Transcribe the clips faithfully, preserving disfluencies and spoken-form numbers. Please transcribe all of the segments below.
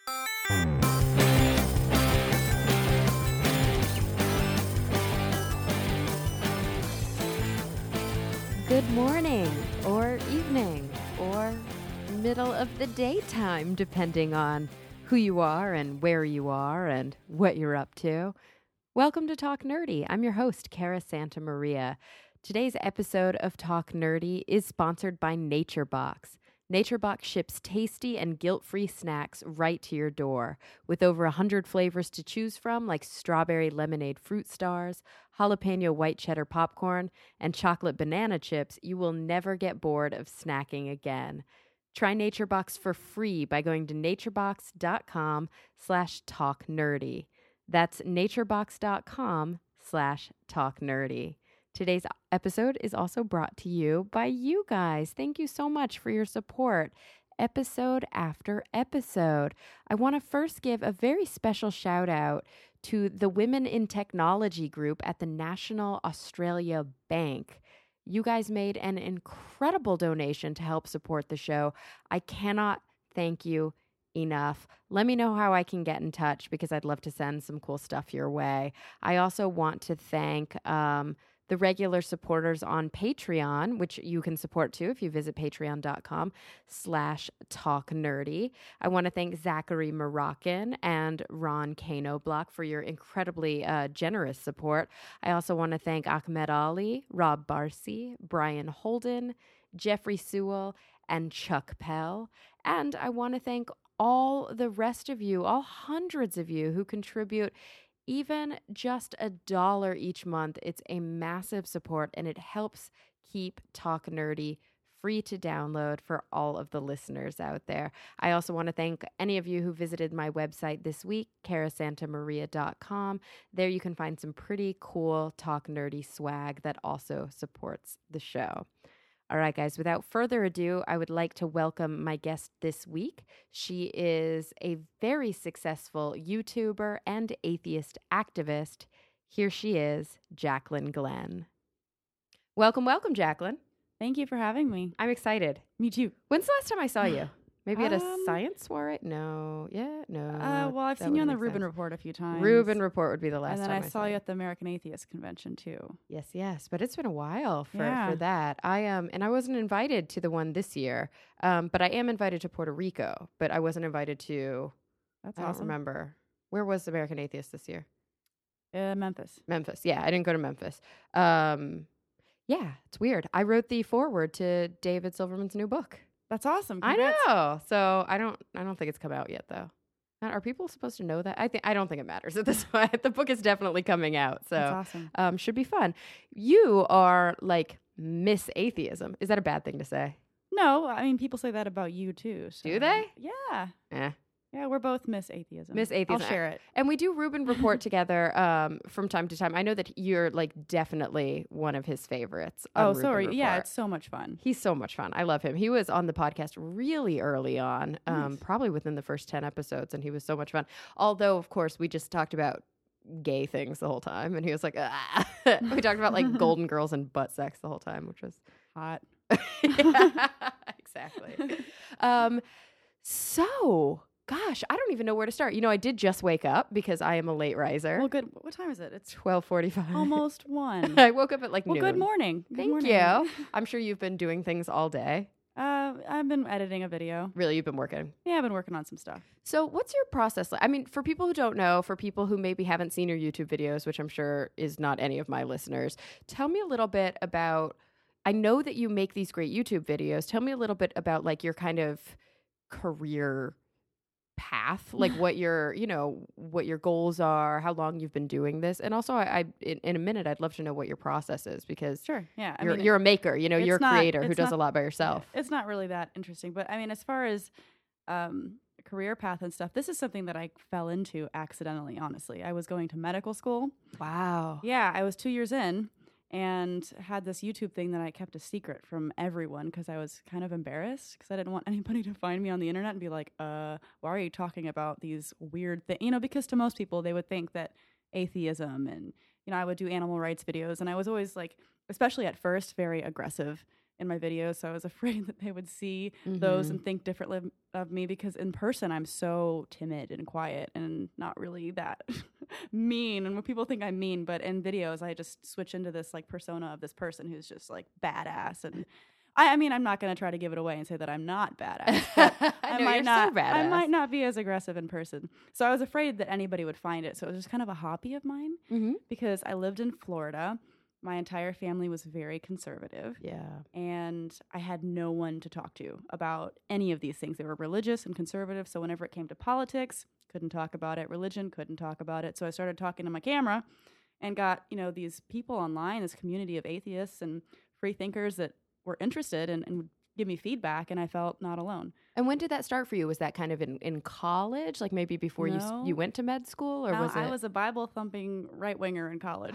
Good morning, or evening, or middle of the daytime, depending on who you are and where you are and what you're up to. Welcome to Talk Nerdy. I'm your host, Cara Santa Maria. Today's episode of Talk Nerdy is sponsored by NatureBox. NatureBox ships tasty and guilt-free snacks right to your door. With over one hundred flavors to choose from, like strawberry lemonade fruit stars, jalapeno white cheddar popcorn, and chocolate banana chips, you will never get bored of snacking again. Try NatureBox for free by going to naturebox.com slash talknerdy. That's naturebox.com slash talknerdy. Today's episode is also brought to you by you guys. Thank you so much for your support, episode after episode. I want to first give a very special shout out to the Women in Technology group at the National Australia Bank. You guys made an incredible donation to help support the show. I cannot thank you enough. Let me know how I can get in touch because I'd love to send some cool stuff your way. I also want to thank um, the regular supporters on Patreon, which you can support too if you visit patreon.com slash talknerdy. I want to thank Zachary Moroccan and Ron Kano Block for your incredibly uh, generous support. I also want to thank Ahmed Ali, Rob Barcy, Brian Holden, Jeffrey Sewell, and Chuck Pell. And I want to thank all the rest of you, all hundreds of you who contribute even just a dollar each month. It's a massive support, and it helps keep Talk Nerdy free to download for all of the listeners out there. I also want to thank any of you who visited my website this week, cara santa maria dot com. There you can find some pretty cool Talk Nerdy swag that also supports the show. All right, guys, without further ado, I would like to welcome my guest this week. She is a very successful YouTuber and atheist activist. Here she is, Jacqueline Glenn. Welcome, welcome, Jacqueline. Thank you for having me. I'm excited. Me too. When's the last time I saw you? Maybe at a Um, science soiree? No. Yeah, no. Uh, well, I've that seen you on wouldn't the make Rubin sense. Report a few times. Rubin Report would be the last And then time I I saw you at the American Atheist Convention too. Yes, yes, but it's been a while for, Yeah. for that. I um and I wasn't invited to the one this year, um, but I am invited to Puerto Rico. But I wasn't invited to. That's I don't awesome. remember where was American Atheist this year. Uh, Memphis. Memphis. Yeah, I didn't go to Memphis. Um, yeah, it's weird. I wrote the foreword to David Silverman's new book. That's awesome. I Congrats. know. So I don't. I don't think it's come out yet, though. Are people supposed to know that? I think I don't think it matters at this point. The book is definitely coming out, so That's awesome. um, should be fun. You are like Miss Atheism. Is that a bad thing to say? No, I mean people say that about you too. So. Do they? Yeah. Eh. Yeah, we're both Miss Atheism. Miss Atheism. I'll share it. And we do Rubin Report together um, from time to time. I know that you're like definitely one of his favorites. on Oh, Rubin sorry. Yeah, Report. it's so much fun. He's so much fun. I love him. He was on the podcast really early on, um, Nice. probably within the first ten episodes, and he was so much fun. Although, of course, we just talked about gay things the whole time, and he was like, ah. We talked about like Golden Girls and butt sex the whole time, which was Hot. yeah, exactly. Um, so, gosh, I don't even know where to start. You know, I did just wake up because I am a late riser. Well, good. What time is it? It's twelve forty-five. almost one. I woke up at like Well, noon. good morning. Good Thank morning. you. I'm sure you've been doing things all day. Uh, I've been editing a video. Really, you've been working. Yeah, I've been working on some stuff. So what's your process like? I mean, for people who don't know, for people who maybe haven't seen your YouTube videos, which I'm sure is not any of my listeners, tell me a little bit about, I know that you make these great YouTube videos. Tell me a little bit about like your kind of career path, like what your, you know, what your goals are, how long you've been doing this. And also I, I in, in a minute, I'd love to know what your process is because Sure. Yeah. I you're, mean, you're a maker, you know, it's you're a not- creator who it's does not- a lot by yourself. It's not really that interesting, but I mean, as far as um, career path and stuff, this is something that I fell into accidentally, honestly. I was going to medical school. Wow. Yeah, I was two years in and had this YouTube thing that I kept a secret from everyone because I was kind of embarrassed because I didn't want anybody to find me on the internet and be like, uh, why are you talking about these weird things? You know, because to most people, they would think that atheism and, you know, I would do animal rights videos. And I was always like, especially at first, very aggressive in my videos. So I was afraid that they would see Mm-hmm. those and think differently of, of me, because in person I'm so timid and quiet and not really that mean. And when people think I'm mean, but in videos I just switch into this like persona of this person who's just like badass. And I, I mean, I'm not going to try to give it away and say that I'm not badass. But I No, might you're not. so badass. I might not be as aggressive in person. So I was afraid that anybody would find it. So it was just kind of a hobby of mine, Mm-hmm. because I lived in Florida. My entire family was very conservative, Yeah. and I had no one to talk to about any of these things. They were religious and conservative. So whenever it came to politics, couldn't talk about it. Religion, couldn't talk about it. So I started talking to my camera and got, you know, these people online, this community of atheists and free thinkers that were interested and, and would give me feedback, and I felt not alone. And when did that start for you? Was that kind of in, in college, like maybe before you s- No. you went to med school, or No, was it? I was a Bible thumping right winger in college.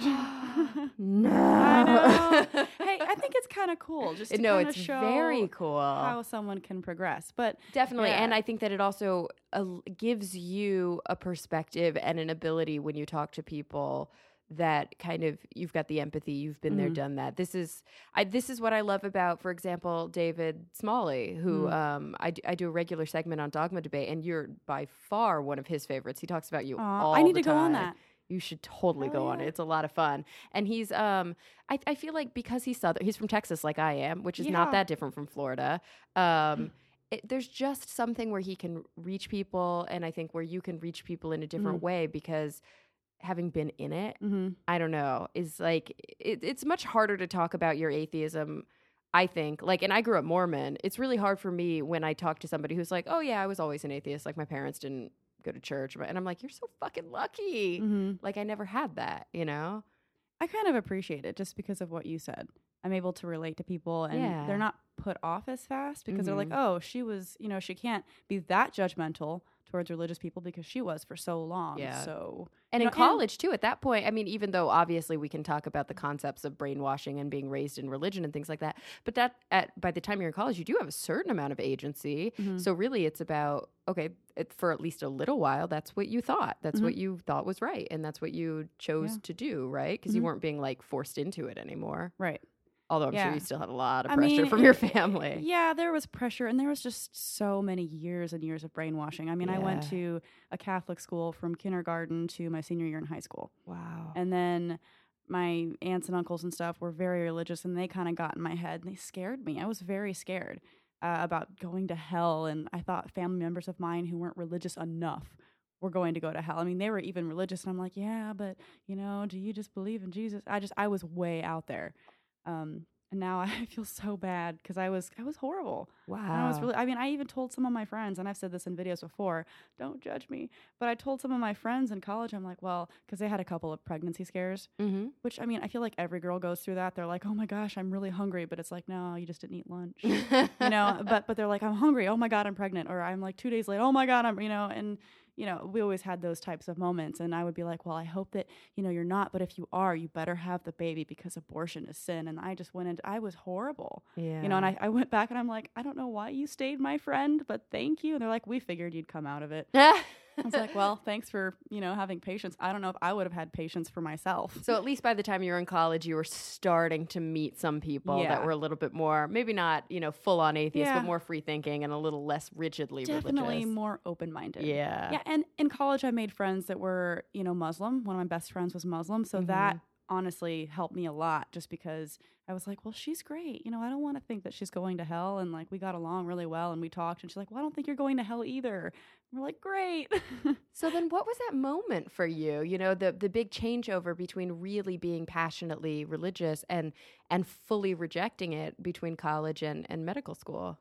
No. I know. Hey, I think it's kind of cool just to no, kind it's of show very cool. how someone can progress. But Definitely. yeah. And I think that it also uh, gives you a perspective and an ability when you talk to people that kind of, you've got the empathy, you've been there, Mhm. done that. This is, I, this is what I love about, for example, David Smalley, who Mm. um, I, d- I do a regular segment on Dogma Debate, and you're by far one of his favorites. He talks about you Aw, all I need the to go on time. that. You should totally Hell go on it. yeah. It's a lot of fun. And he's, um, I, I feel like because he's Southern, he's from Texas like I am, which is not Yeah. that different from Florida. Um, it, there's just something where he can reach people, and I think where you can reach people in a different Mhm. way, because having been in it, Mm-hmm. I don't know, is like, it, it's much harder to talk about your atheism, I think. Like, and I grew up Mormon. It's really hard for me when I talk to somebody who's like, oh yeah, I was always an atheist. Like my parents didn't go to church. And I'm like, you're so fucking lucky. Mm-hmm. Like I never had that, you know? I kind of appreciate it just because of what you said. I'm able to relate to people, and Yeah. they're not put off as fast because they're like, Mhm. oh, she was, you know, she can't be that judgmental towards religious people because she was for so long. Yeah. So, And you in know, college too, at that point, I mean, even though obviously we can talk about the concepts of brainwashing and being raised in religion and things like that, but that at by the time you're in college, you do have a certain amount of agency. Mhm. So really, it's about okay, it, for at least a little while, that's what you thought, that's Mhm. what you thought was right, and that's what you chose Yeah. to do, right? Because you Mhm. weren't being like forced into it anymore. right. Although I'm sure Yeah. you still had a lot of I pressure mean, from your it- family. Yeah, there was pressure, and there was just so many years and years of brainwashing. I mean, I went Yeah. to a Catholic school from kindergarten to my senior year in high school. Wow. And then my aunts and uncles and stuff were very religious, and they kind of got in my head, and they scared me. I was very scared uh, about going to hell, and I thought family members of mine who weren't religious enough were going to go to hell. I mean, they were even religious, and I'm like, yeah, but, you know, do you just believe in Jesus? I just, I was way out there. Um, and now I feel so bad because I was, I was horrible. wow. And I was really, I mean, I even told some of my friends, and I've said this in videos before, don't judge me, but I told some of my friends in college, I'm like, well, because they had a couple of pregnancy scares, mm-hmm. which, I mean, I feel like every girl goes through that. They're like, oh my gosh, I'm really hungry. But it's like, no, you just didn't eat lunch, you know, but, but they're like, I'm hungry. Oh my God, I'm pregnant. Or I'm like two days late. Oh my God, I'm, you know, and, you know, we always had those types of moments. And I would be like, well, I hope that, you know, you're not, but if you are, you better have the baby because abortion is sin. And I just went into, I was horrible, Yeah. you know, and I, I went back and I'm like, I don't know why you stayed my friend, but thank you. And they're like, we figured you'd come out of it. I was like, well, thanks for, you know, having patience. I don't know if I would have had patience for myself. So at least by the time you were in college, you were starting to meet some people Yeah. that were a little bit more, maybe not, you know, full on atheists, Yeah. but more free thinking and a little less rigidly Definitely religious. more open-minded. Yeah. Yeah, and in college I made friends that were, you know, Muslim. One of my best friends was Muslim, so Mhm. that honestly helped me a lot just because I was like, well, she's great. You know, I don't want to think that she's going to hell. And like, we got along really well and we talked, and she's like, well, I don't think you're going to hell either. And we're like, great. So then what was that moment for you? You know, the the big changeover between really being passionately religious and and fully rejecting it between college and, and medical school.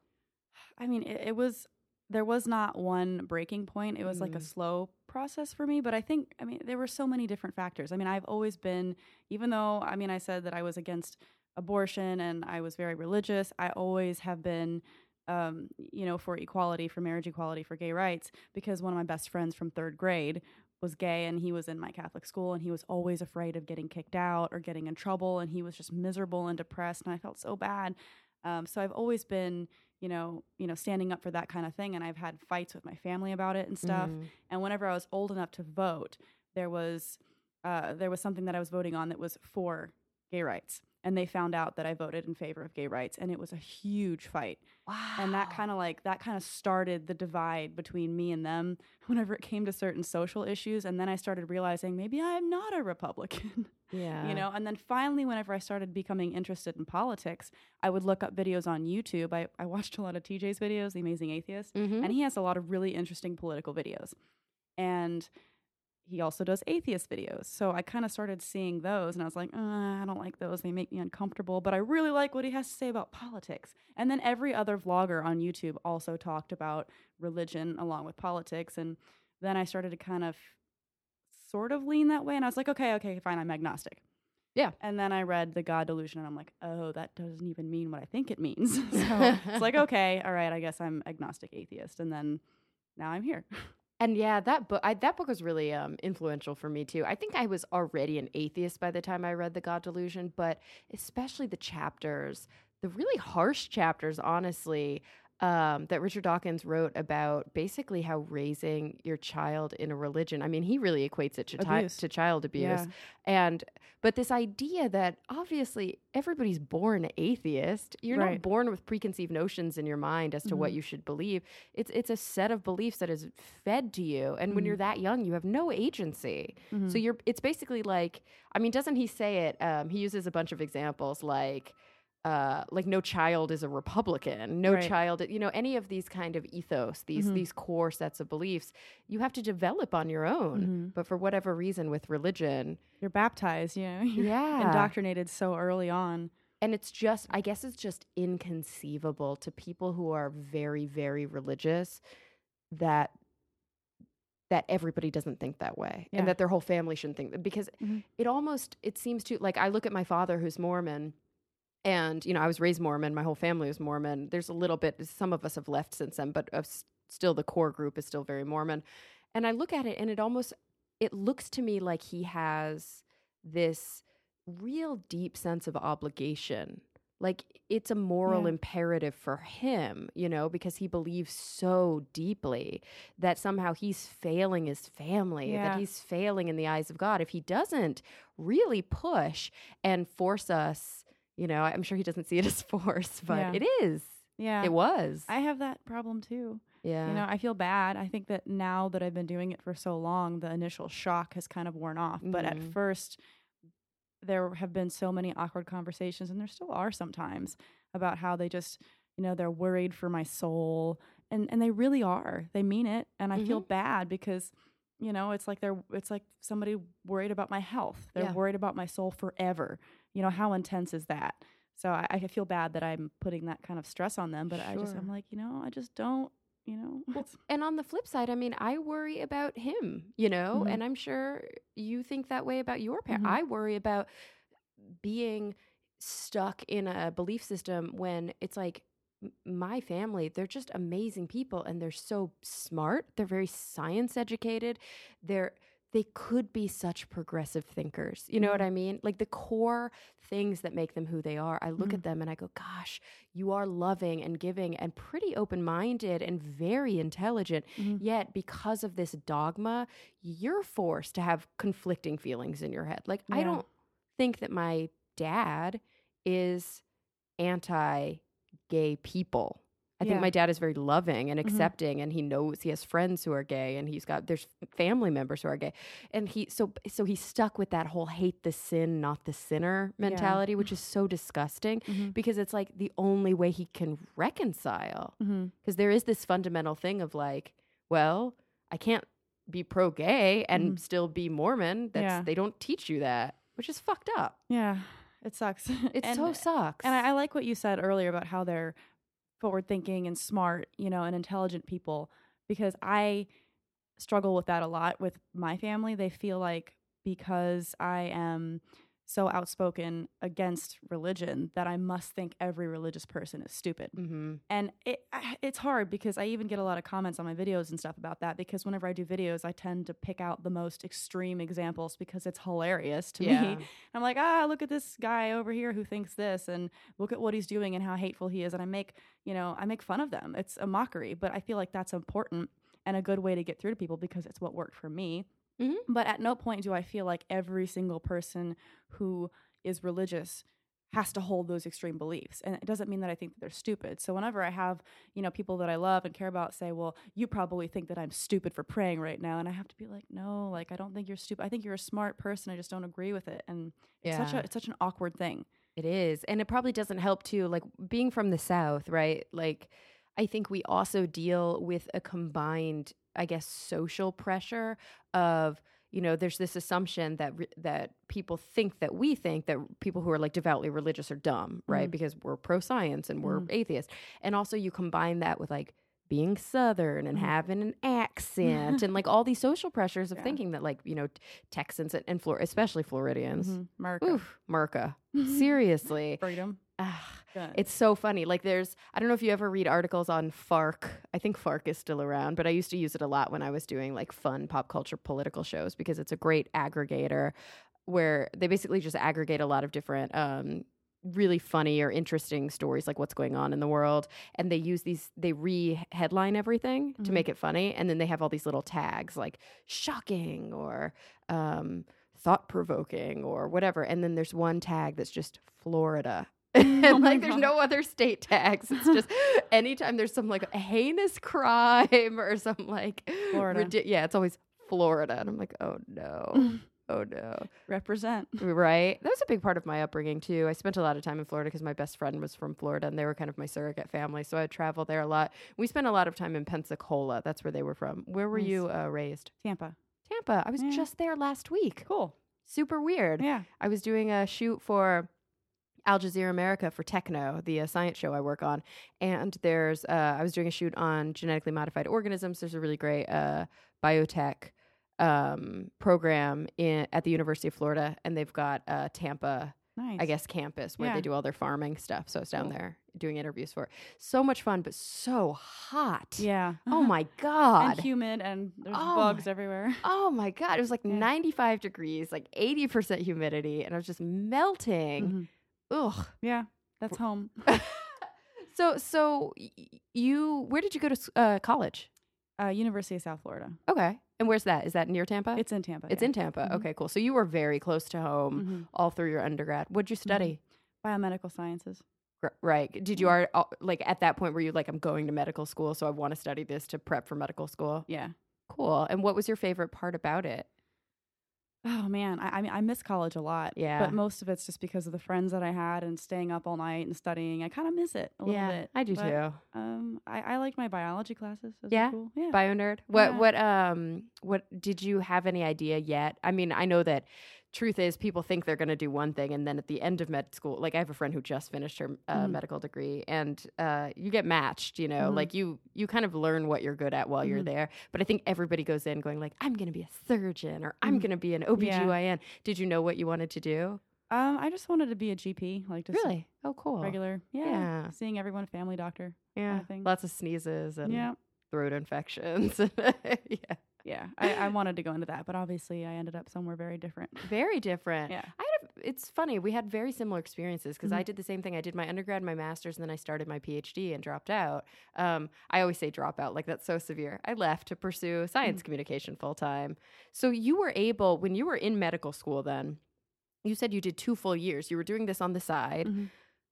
I mean, it, it was, there was not one breaking point. It was like a Mm. slow process for me. But I think, I mean, there were so many different factors. I mean, I've always been, even though, I mean, I said that I was against abortion and I was very religious, I always have been, um, you know, for equality, for marriage equality, for gay rights, because one of my best friends from third grade was gay, and he was in my Catholic school, and he was always afraid of getting kicked out or getting in trouble, and he was just miserable and depressed, and I felt so bad. Um, so I've always been, you know, you know, standing up for that kind of thing, and I've had fights with my family about it and stuff. Mm. And whenever I was old enough to vote, there was uh, there was something that I was voting on that was for gay rights. and they found out that I voted in favor of gay rights, and it was a huge fight. Wow. And that kind of like that kind of started the divide between me and them whenever it came to certain social issues. And then I started realizing maybe I'm not a Republican. Yeah. You know, and then finally, whenever I started becoming interested in politics, I would look up videos on YouTube. I, I watched a lot of T J's videos, The Amazing Atheist, Mhm. and he has a lot of really interesting political videos. And he also does atheist videos. So I kind of started seeing those, and I was like, uh, I don't like those. They make me uncomfortable, but I really like what he has to say about politics. And then every other vlogger on YouTube also talked about religion along with politics. And then I started to kind of sort of lean that way. And I was like, okay, okay, fine, I'm agnostic. Yeah. And then I read The God Delusion, and I'm like, oh, that doesn't even mean what I think it means. So it's like, okay, all right, I guess I'm agnostic atheist. And then now I'm here. And yeah, that book I, that book was really um, influential for me too. I think I was already an atheist by the time I read The God Delusion, but especially the chapters, the really harsh chapters, honestly, um, that Richard Dawkins wrote about basically how raising your child in a religion. I mean, he really equates it to, ti- Abuse. to child abuse, Yeah. and but this idea that obviously everybody's born atheist. You're Right. not born with preconceived notions in your mind as to what Mhm. you should believe. It's it's a set of beliefs that is fed to you, and when Mhm. you're that young, you have no agency. Mhm. So you're. It's basically like, I mean, doesn't he say it? Um, he uses a bunch of examples like. Uh, like no child is a Republican, no Right. child, you know, any of these kind of ethos, these Mhm. these core sets of beliefs, you have to develop on your own. Mhm. But for whatever reason, with religion, You're baptized, you know, you're yeah, indoctrinated so early on. and it's just, I guess, it's just inconceivable to people who are very, very religious that that everybody doesn't think that way, Yeah. and that their whole family shouldn't think that, because Mhm. it almost it seems to, like, I look at my father who's Mormon. And, you know, I was raised Mormon. My whole family was Mormon. There's a little bit, some of us have left since then, but of s- still the core group is still very Mormon. And I look at it and it almost, it looks to me like he has this real deep sense of obligation. Like it's a moral Yeah. imperative for him, you know, because he believes so deeply that somehow he's failing his family, Yeah. that he's failing in the eyes of God if he doesn't really push and force us. You know, I'm sure he doesn't see it as force, but Yeah. it is. Yeah. It was. I have that problem too. yeah. You know, I feel bad. I think that now that I've been doing it for so long, the initial shock has kind of worn off. But at Mhm. first, there have been so many awkward conversations, and there still are sometimes, about how they just, you know, they're worried for my soul. And and they really are. They mean it. And I feel bad because, you know, it's like they're it's like somebody worried about my health. They're Yeah. worried about my soul forever. You know, how intense is that? So I, I feel bad that I'm putting that kind of stress on them, but I just Sure. I'm like, you know, I just don't, you know. it's- And on the flip side, I mean, I worry about him, you know, Mhm. and I'm sure you think that way about your parents. Mhm. I worry about being stuck in a belief system when it's like m- my family, they're just amazing people and they're so smart. They're very science educated. They're they could be such progressive thinkers. You know what Mhm. I mean? Like the core things that make them who they are. I look Mhm. at them and I go, gosh, you are loving and giving and pretty open-minded and very intelligent. Mhm. Yet because of this dogma, you're forced to have conflicting feelings in your head. Like I Yeah. don't think that my dad is anti-gay people. I think Yeah. my dad is very loving and Mhm. accepting, and he knows he has friends who are gay, and he's got there's family members who are gay, and he so so he's stuck with that whole hate the sin, not the sinner mentality, which is so disgusting Mhm. because it's like the only way he can reconcile. Mhm. Because there is this fundamental thing of like, well, I can't be pro-gay and Mhm. still be Mormon. That's Yeah. they don't teach you that, which is fucked up. Yeah, it sucks. It and, so sucks. And I, I like what you said earlier about how they're forward thinking and smart, you know, and intelligent people, because I struggle with that a lot with my family. They feel like because I am so outspoken against religion that I must think every religious person is stupid. mm-hmm. And it I- it's hard because I even get a lot of comments on my videos and stuff about that, because whenever I do videos, I tend to pick out the most extreme examples because it's hilarious to Yeah. me. I'm like, ah, look at this guy over here who thinks this, and look at what he's doing and how hateful he is. And I make, you know, I make fun of them. It's a mockery, but I feel like that's important and a good way to get through to people because it's what worked for me. Mhm. But at no point do I feel like every single person who is religious has to hold those extreme beliefs. And it doesn't mean that I think that they're stupid. So whenever I have, you know, people that I love and care about say, well, you probably think that I'm stupid for praying right now. And I have to be like, no, like, I don't think you're stupid. I think you're a smart person. I just don't agree with it. And it's Yeah. such a, it's such an awkward thing. It is. And it probably doesn't help too, like being from the South, right? Like, I think we also deal with a combined, I guess, social pressure of, you know, there's this assumption that re- that people think that we think that people who are like devoutly religious are dumb, right? Mhm. Because we're pro science and we're Mhm. atheists. And also you combine that with like being Southern and Mhm. having an accent and like all these social pressures of Yeah. thinking that like, you know, t- Texans and, and Flor- especially Floridians. Mhm. Mark. Oof, Merca. Seriously. Freedom. Ah, Good. it's so funny. Like there's, I don't know if you ever read articles on Fark. I think Fark is still around, but I used to use it a lot when I was doing like fun pop culture political shows because it's a great aggregator where they basically just aggregate a lot of different, um, really funny or interesting stories, like what's going on in the world. And they use these, they re-headline everything to Mhm. make it funny. And then they have all these little tags like shocking or, um, thought-provoking or whatever. And then there's one tag that's just Florida. And Oh my like there's God. no other state tags. It's just anytime there's some like heinous crime or some like Florida. ridi- yeah, it's always Florida. And I'm like, oh no. Oh no. Represent. Right. That was a big part of my upbringing too. I spent a lot of time in Florida because my best friend was from Florida and they were kind of my surrogate family. So I'd travel there a lot. We spent a lot of time in Pensacola. That's where they were from. Where were Nice. you uh, raised? Tampa. Tampa. I was Yeah. just there last week. Cool. Super weird. Yeah. I was doing a shoot for Al Jazeera America for Techno, the uh, science show I work on. And there's, uh, I was doing a shoot on genetically modified organisms. There's a really great uh, biotech um, program in, at the University of Florida. And they've got uh, Tampa, Nice. I guess, campus where Yeah. they do all their farming stuff. So I was down Cool. there doing interviews for it. So much fun, but so hot. Yeah. Oh my God. And humid and there's Oh bugs my- everywhere. Oh my God. It was like Yeah. ninety-five degrees, like eighty percent humidity. And I was just melting. Mhm. Ugh. Yeah. That's home. So, so y- you, where did you go to s- uh, college? Uh, University of South Florida. Okay. And where's that? Is that near Tampa? It's in Tampa. It's yeah. in Tampa. Mhm. Okay, cool. So you were very close to home Mhm. all through your undergrad. What'd you study? Biomedical sciences. Gr- Right. Did you Yeah. are like at that point were you like, I'm going to medical school, so I want to study this to prep for medical school? Yeah. Cool. And what was your favorite part about it? Oh man, I, I mean, I miss college a lot. Yeah. But most of it's just because of the friends that I had and staying up all night and studying. I kind of miss it a little yeah, bit. I do but, too. Um, I, I liked my biology classes. Those were Yeah? Cool. Yeah. Bio nerd. What Yeah. what um what did you have any idea yet? I mean, I know that truth is people think they're going to do one thing and then at the end of med school, like I have a friend who just finished her uh, Mhm. medical degree and uh you get matched, you know, Mhm. like you you kind of learn what you're good at while you're Mhm. there. But I think everybody goes in going like I'm going to be a surgeon or I'm Mhm. going to be an O B G Y N. Did you know what you wanted to do? Um, I just wanted to be a G P, like just Really? Oh, cool. regular. Yeah. Yeah. Seeing everyone, family doctor. Yeah. thing. Lots of sneezes and Yeah. throat infections. yeah. Yeah. I, I wanted to go into that, but obviously I ended up somewhere very different. Very different. Yeah. I had a, it's funny. We had very similar experiences because I Mhm. did the same thing. I did my undergrad, my master's, and then I started my PhD and dropped out. Um, I always say drop out, like that's so severe. I left to pursue science Mhm. communication full time. So you were able, when you were in medical school then, you said you did two full years. You were doing this on the side. Mhm.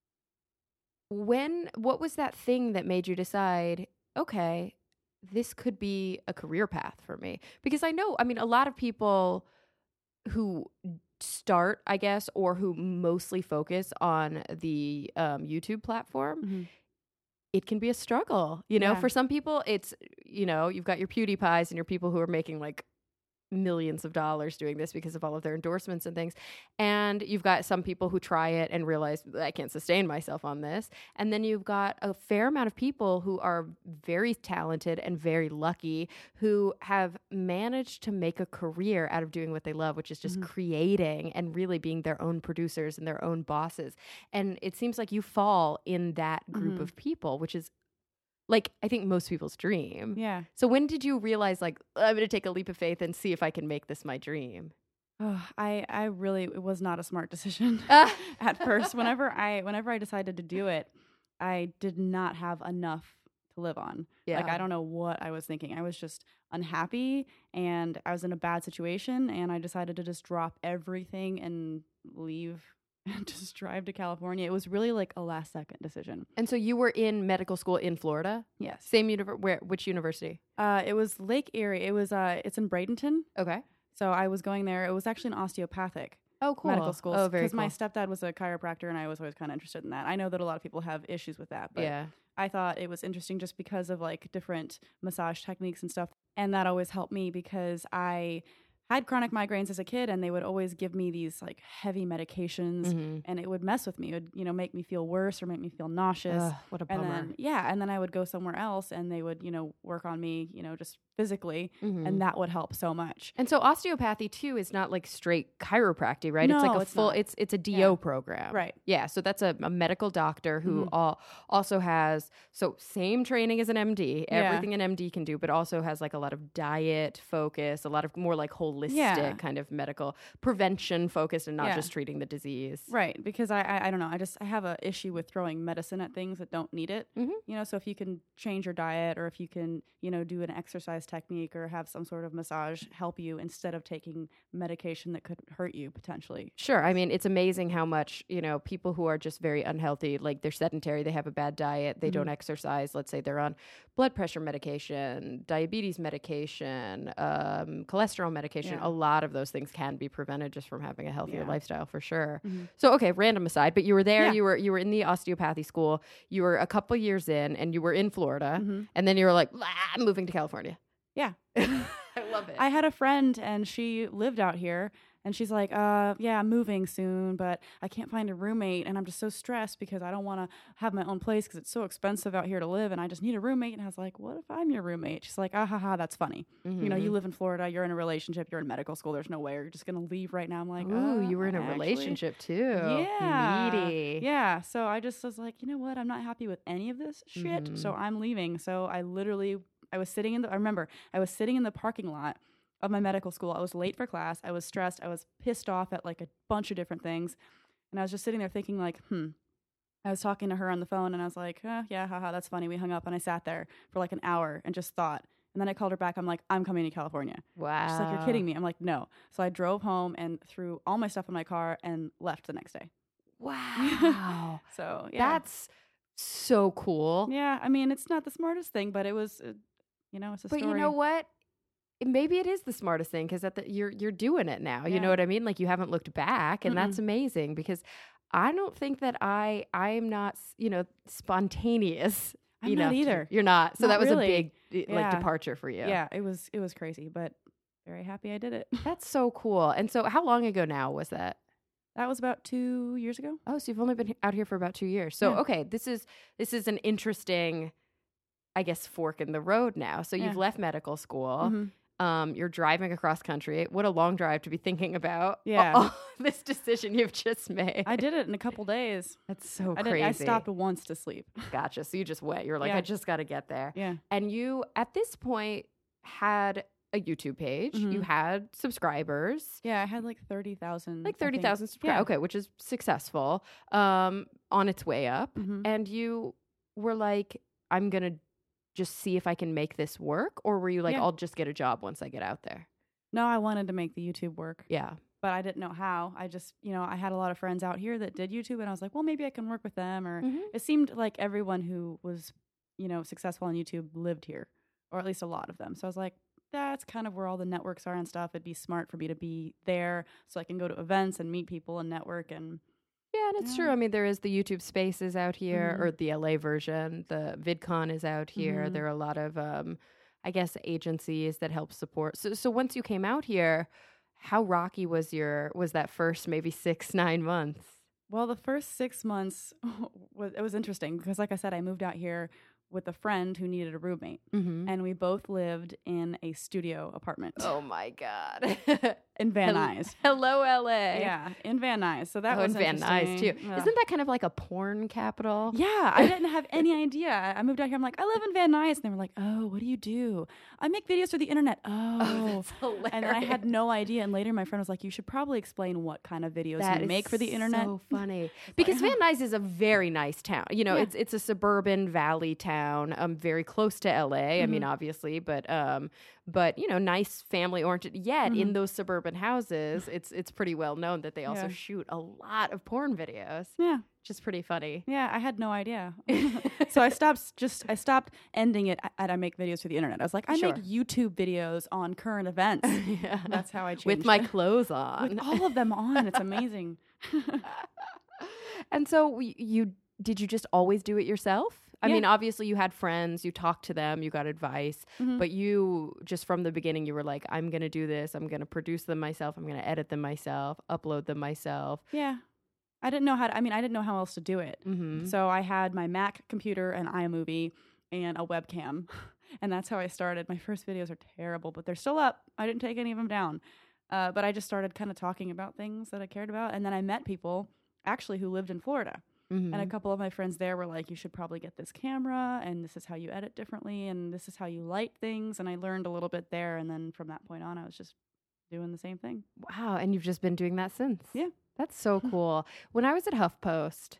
When, what was that thing that made you decide, okay, this could be a career path for me? Because I know, I mean, a lot of people who start, I guess, or who mostly focus on the um, YouTube platform, Mhm. it can be a struggle. You know, Yeah. for some people, it's, you know, you've got your PewDiePies and your people who are making like millions of dollars doing this because of all of their endorsements and things. And you've got some people who try it and realize I can't sustain myself on this. And then you've got a fair amount of people who are very talented and very lucky who have managed to make a career out of doing what they love, which is just Mhm. creating and really being their own producers and their own bosses. And it seems like you fall in that group Mhm. of people, which is like, I think most people's dream. Yeah. So when did you realize, like, I'm going to take a leap of faith and see if I can make this my dream? Oh, I, I really, it was not a smart decision Ah. at first. Whenever I, whenever I decided to do it, I did not have enough to live on. Yeah. Like, I don't know what I was thinking. I was just unhappy and I was in a bad situation and I decided to just drop everything and leave and just drive to California. It was really like a last second decision. And so you were in medical school in Florida? Yes. Same univer- where which university? Uh, it was Lake Erie. It was uh, it's in Bradenton. Okay. So I was going there. It was actually an osteopathic Oh, cool. medical school. Oh, very Because cool. my stepdad was a chiropractor, and I was always kind of interested in that. I know that a lot of people have issues with that, but yeah. I thought it was interesting just because of like different massage techniques and stuff. And that always helped me because I had chronic migraines as a kid, and they would always give me these like heavy medications, Mhm. and it would mess with me. It would, you know, make me feel worse or make me feel nauseous. Ugh, what a and bummer. then, yeah, and then I would go somewhere else, and they would, you know, work on me, you know, just physically, Mhm. and that would help so much. And so osteopathy too is not like straight chiropractic, right? it's No, like a it's full not. it's it's a D O Yeah. program. Right. Yeah, so that's a, a medical doctor who Mhm. all, also has so same training as an M D, Yeah. everything an M D can do, but also has like a lot of diet focus, a lot of more like holistic Yeah. kind of medical prevention focused and not Yeah. just treating the disease. Right, because I, I I don't know, I just I have a issue with throwing medicine at things that don't need it. Mhm. You know, so if you can change your diet, or if you can, you know, do an exercise technique or have some sort of massage help you instead of taking medication that could hurt you potentially. Sure. I mean, it's amazing how much, you know, people who are just very unhealthy, like they're sedentary, they have a bad diet, they don't Mhm. exercise. Let's say they're on blood pressure medication, diabetes medication, um, cholesterol medication. Yeah. A lot of those things can be prevented just from having a healthier Yeah. lifestyle for sure. Mhm. So, okay, random aside, but you were there, Yeah. you were, you were in the osteopathy school, you were a couple years in and you were in Florida Mhm. and then you were like, ah, I'm moving to California. Yeah. I love it. I had a friend, and she lived out here, and she's like, uh, yeah, I'm moving soon, but I can't find a roommate, and I'm just so stressed because I don't want to have my own place because it's so expensive out here to live, and I just need a roommate. And I was like, what if I'm your roommate? She's like, ah, ha, ha, that's funny. You know, you live in Florida, you're in a relationship, you're in medical school, there's no way you're just going to leave right now. I'm like, Ooh, uh, you were in a actually, relationship too. Yeah. Needy. Yeah. So I just was like, you know what? I'm not happy with any of this shit. Mhm. So I'm leaving. So I literally, I was sitting in the, I remember I was sitting in the parking lot of my medical school. I was late for class. I was stressed. I was pissed off at like a bunch of different things. And I was just sitting there thinking like, hmm. I was talking to her on the phone, and I was like, oh, yeah, haha, that's funny. We hung up, and I sat there for like an hour and just thought. And then I called her back. I'm like, I'm coming to California. Wow. She's like, you're kidding me. I'm like, no. So I drove home and threw all my stuff in my car and left the next day. Wow. So yeah. That's so cool. Yeah, I mean, it's not the smartest thing, but it was, uh, you know, it's a But story. you know what? It- Maybe it is the smartest thing because you're you're doing it now. You know Yeah. what I mean? Like you haven't looked back, and that's amazing because I don't think that I I am not s- you know spontaneous. I'm enough not to- either. you're not. So Not that was really. a big eh, like Yeah. departure for you. Yeah, it was it was crazy, but very happy I did it. That's so cool. And so how long ago now was that? That was about two years ago. Oh, so you've only been he- out here for about two years. So Yeah. okay, this is this is an interesting, I guess, fork in the road now. So you've Yeah. left medical school. Mhm. Um, you're driving across country. What a long drive to be thinking about. Yeah. all this decision you've just made. I did it in a couple days. That's so I crazy. did. I stopped once to sleep. Gotcha. So you just went. You're like, Yeah. I just got to get there. Yeah. And you, at this point, had a YouTube page. You Mhm. had subscribers. Yeah, I had like thirty thousand. Like thirty thousand subscribers. Yeah. Okay, which is successful. Um, on its way up. Mhm. And you were like, I'm going to just see if I can make this work? Or were you like, Yeah. I'll just get a job once I get out there? No, I wanted to make the YouTube work, Yeah. but I didn't know how. I just, you know, I had a lot of friends out here that did YouTube, and I was like, well, maybe I can work with them. Or Mhm. it seemed like everyone who was, you know, successful on YouTube lived here, or at least a lot of them. So I was like, that's kind of where all the networks are and stuff. It'd be smart for me to be there so I can go to events and meet people and network. And Yeah, and it's true. Yeah. I mean, there is the YouTube Spaces out here, Mhm. or the L A version. The VidCon is out here. Mhm. There are a lot of, um, I guess, agencies that help support. So, so once you came out here, how rocky was your was that first maybe six nine months? well, the first six months was it was interesting because, like I said, I moved out here with a friend who needed a roommate, Mm-hmm. and we both lived in a studio apartment Oh my God! in Van Hel- Nuys. Hello, L A. Yeah, in Van Nuys. So that oh, was and Van Nuys too. interesting. Yeah. Isn't that kind of like a porn capital? Yeah, I didn't have any idea. I moved out here. I'm like, I live in Van Nuys, and they were like, "Oh, what do you do?" I make videos for the internet. Oh, Oh, that's hilarious. and I had no idea. And later, my friend was like, "You should probably explain what kind of videos That you is make for the internet." So funny because Van Nuys is a very nice town. You know, Yeah. it's it's a suburban valley town, um, very close to L A. I mean, Mhm. obviously, but um, but you know, nice family oriented. Yet in Mhm. those suburban suburban houses, it's it's pretty well known that they also Yeah. shoot a lot of porn videos, Yeah. which is pretty funny. Yeah, I had no idea. So I stopped just I stopped ending it at I make videos for the internet. I was like, I Sure. make YouTube videos on current events. Yeah. That's how I changed With my it. clothes on. With all of them on. It's amazing. And so y- you did you just always do it yourself? I Yeah. mean, obviously you had friends, you talked to them, you got advice, Mhm. but you just from the beginning you were like, I'm going to do this, I'm going to produce them myself, I'm going to edit them myself, upload them myself. Yeah. I didn't know how to, I mean, I didn't know how else to do it. Mhm. So I had my Mac computer and iMovie and a webcam. And that's how I started. My first videos are terrible, but they're still up. I didn't take any of them down. Uh, but I just started kind of talking about things that I cared about. And then I met people actually who lived in Florida. Mhm. And a couple of my friends there were like, you should probably get this camera, and this is how you edit differently, and this is how you light things. And I learned a little bit there. And then from that point on, I was just doing the same thing. Wow, and you've just been doing that since. Yeah. That's so cool. When I was at HuffPost,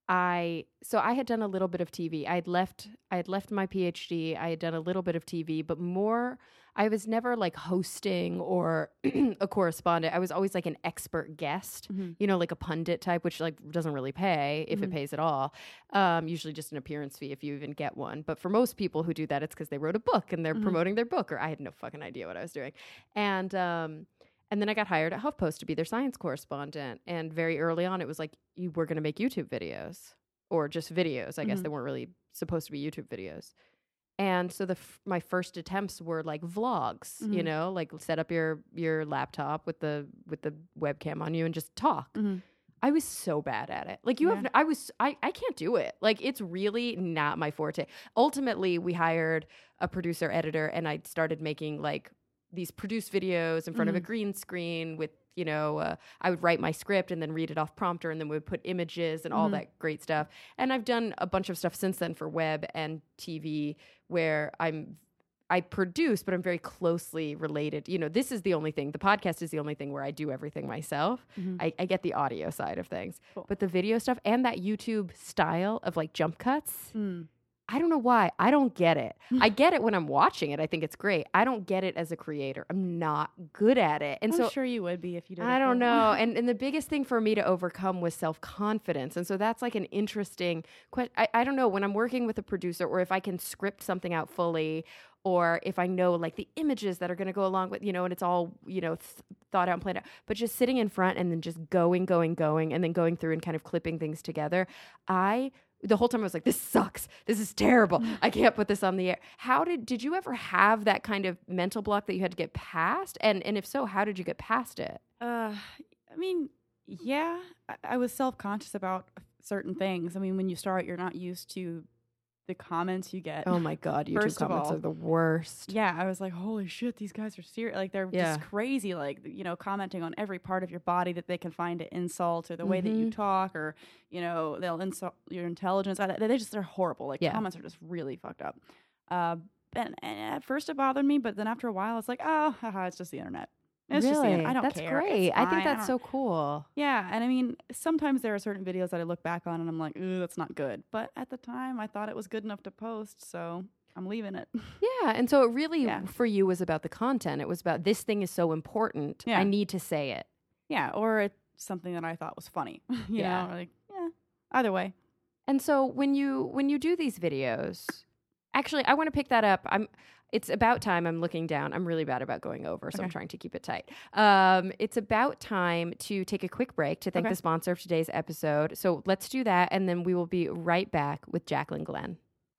I so I had done a little bit of T V. I had left I had left my PhD. I had done a little bit of T V, but more I was never like hosting or a correspondent. I was always like an expert guest, Mhm. you know, like a pundit type, which like doesn't really pay if it Mhm. pays at all. Um, usually just an appearance fee if you even get one. But for most people who do that, it's because they wrote a book and they're Mhm. promoting their book, or I had no fucking idea what I was doing. And um and then I got hired at HuffPost to be their science correspondent. And very early on, it was like, you were going to make YouTube videos or just videos. I guess Mhm. they weren't really supposed to be YouTube videos. And so the f- my first attempts were like vlogs, you Mhm. know, like set up your your laptop with the with the webcam on you and just talk. Mhm. I was so bad at it. Like you Yeah. have, I was, I, I can't do it. Like it's really not my forte. Ultimately, we hired a producer editor, and I started making like these produced videos in front of a Mhm. green screen with, you know, uh, I would write my script and then read it off prompter, and then we would put images and all Mhm. that great stuff. And I've done a bunch of stuff since then for web and T V where I'm I produce, but I'm very closely related. You know, this is the only thing. The podcast is the only thing where I do everything myself. Mhm. I, I get the audio side of things, Cool. but the video stuff and that YouTube style of like jump cuts, Mm. I don't know why. I don't get it. I get it when I'm watching it. I think it's great. I don't get it as a creator. I'm not good at it. And I'm so sure you would be if you did. I it don't for- know. And and the biggest thing for me to overcome was self-confidence. And so that's like an interesting question. I, I don't know, when I'm working with a producer, or if I can script something out fully, or if I know like the images that are going to go along with, you know, and it's all, you know, th- thought out and planned out, but just sitting in front and then just going, going, going, and then going through and kind of clipping things together. I the whole time I was like, this sucks. This is terrible. I can't put this on the air. How did, did you ever have that kind of mental block that you had to get past? And, and if so, how did you get past it? Uh, I mean, yeah, I, I was self-conscious about certain things. I mean, when you start, you're not used to the comments you get. Oh my God, YouTube First of comments all, are the worst. Yeah, I was like, holy shit, these guys are serious. Like, they're Yeah. just crazy. Like, you know, commenting on every part of your body that they can find to insult, or the way that you Mhm. talk, or, you know, they'll insult your intelligence. I- They just, they're horrible. Like, Yeah. comments are just really fucked up. Uh, and, and at first it bothered me, but then after a while, it's like, oh, haha, it's just the internet. It's just the Really? internet. I don't That's care. great. It's I think fine. that's don't- so cool. Yeah, and I mean, sometimes there are certain videos that I look back on and I'm like, ooh, that's not good. But at the time, I thought it was good enough to post, so I'm leaving it. Yeah. And so it really, Yeah. for you, was about the content. It was about, this thing is so important. Yeah. I need to say it. Yeah, or it's something that I thought was funny. you Yeah. know, like, yeah, either way. And so when you when you do these videos, actually, I want to pick that up. I'm. It's about time. I'm looking down. I'm really bad about going over, so I'm Okay. trying to keep it tight. Um, it's about time to take a quick break to thank Okay. the sponsor of today's episode. So let's do that, and then we will be right back with Jacqueline Glenn.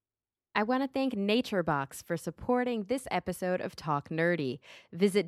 I want to thank NatureBox for supporting this episode of Talk Nerdy. Visit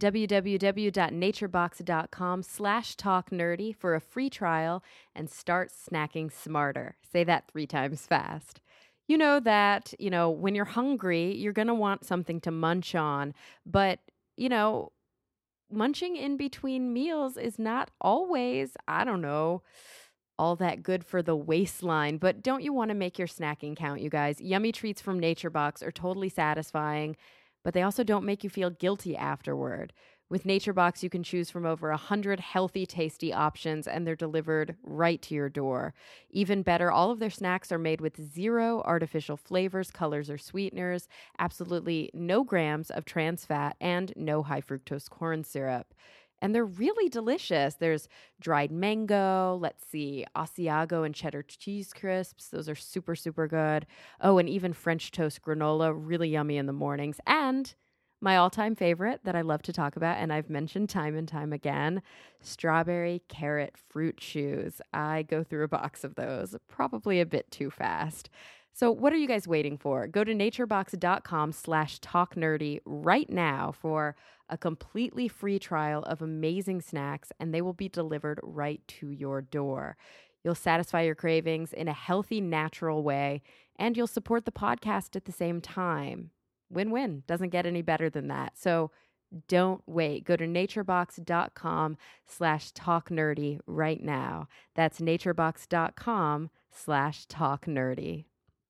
www.naturebox.com slash talknerdy for a free trial and start snacking smarter. Say that three times fast. You know that, you know, when you're hungry, you're going to want something to munch on. But, you know, munching in between meals is not always, I don't know, all that good for the waistline. But don't you want to make your snacking count, you guys? Yummy treats from NatureBox are totally satisfying, but they also don't make you feel guilty afterward. With NatureBox, you can choose from over one hundred healthy, tasty options, and they're delivered right to your door. Even better, all of their snacks are made with zero artificial flavors, colors, or sweeteners, absolutely no grams of trans fat, and no high fructose corn syrup. and they're really delicious. There's dried mango, let's see, Asiago and cheddar cheese crisps. Those are super, super good. Oh, and even French toast granola, really yummy in the mornings. And my all-time favorite that I love to talk about, and I've mentioned time and time again, strawberry carrot fruit chews. I go through a box of those, probably a bit too fast. So what are you guys waiting for? Go to naturebox.com slash talknerdy right now for a completely free trial of amazing snacks, and they will be delivered right to your door. You'll satisfy your cravings in a healthy, natural way, and you'll support the podcast at the same time. Win-win. Doesn't get any better than that. So don't wait. Go to naturebox.com slash talknerdy right now. That's naturebox.com slash talknerdy.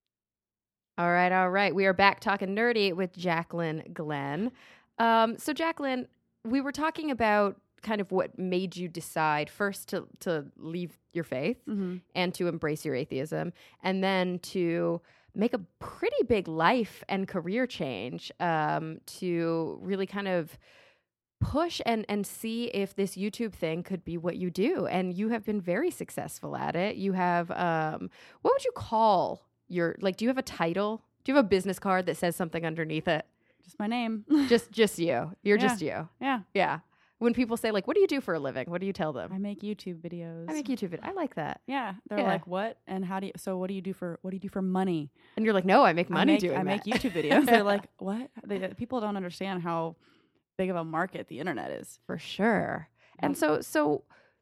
All right, all right. We are back talking nerdy with Jaclyn Glenn. Um, so Jaclyn, we were talking about kind of what made you decide first to, to leave your faith Mm-hmm. and to embrace your atheism, and then to make a pretty big life and career change um, to really kind of push and, and see if this YouTube thing could be what you do. And you have been very successful at it. You have, um, what would you call your, like, do you have a title? Do you have a business card that says something underneath it? Just my name. Just, just you. You're Yeah. just you. Yeah. Yeah. When people say, like, what do you do for a living? What do you tell them? I make YouTube videos. I make YouTube videos. I like that. Yeah. They're Yeah. like, what? And how do you, so what do you do for, what do you do for money? And you're like, no, I make money I make, doing I that. make YouTube videos. They're like, what? They, people don't understand how big of a market the internet is. For sure. Yeah. And so, so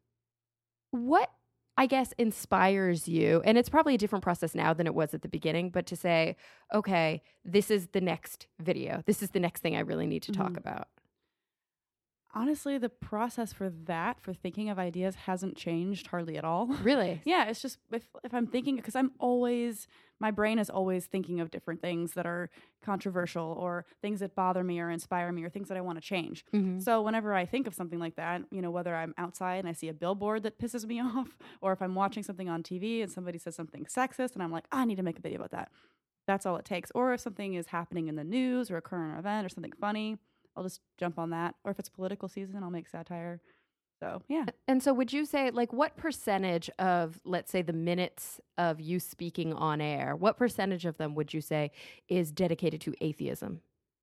what, I guess, inspires you, and it's probably a different process now than it was at the beginning, but to say, okay, this is the next video. This is the next thing I really need to talk Mhm. about. Honestly, the process for that, for thinking of ideas, hasn't changed hardly at all. Really? Yeah, it's just if if I'm thinking, because I'm always, my brain is always thinking of different things that are controversial or things that bother me or inspire me or things that I want to change. Mm-hmm. So whenever I think of something like that, you know, whether I'm outside and I see a billboard that pisses me off, or if I'm watching something on T V and somebody says something sexist and I'm like, I need to make a video about that. That's all it takes. Or if something is happening in the news or a current event or something funny, I'll just jump on that. Or if it's political season, I'll make satire. So, yeah. And so would you say, like, what percentage of, let's say, the minutes of you speaking on air, what percentage of them would you say is dedicated to atheism?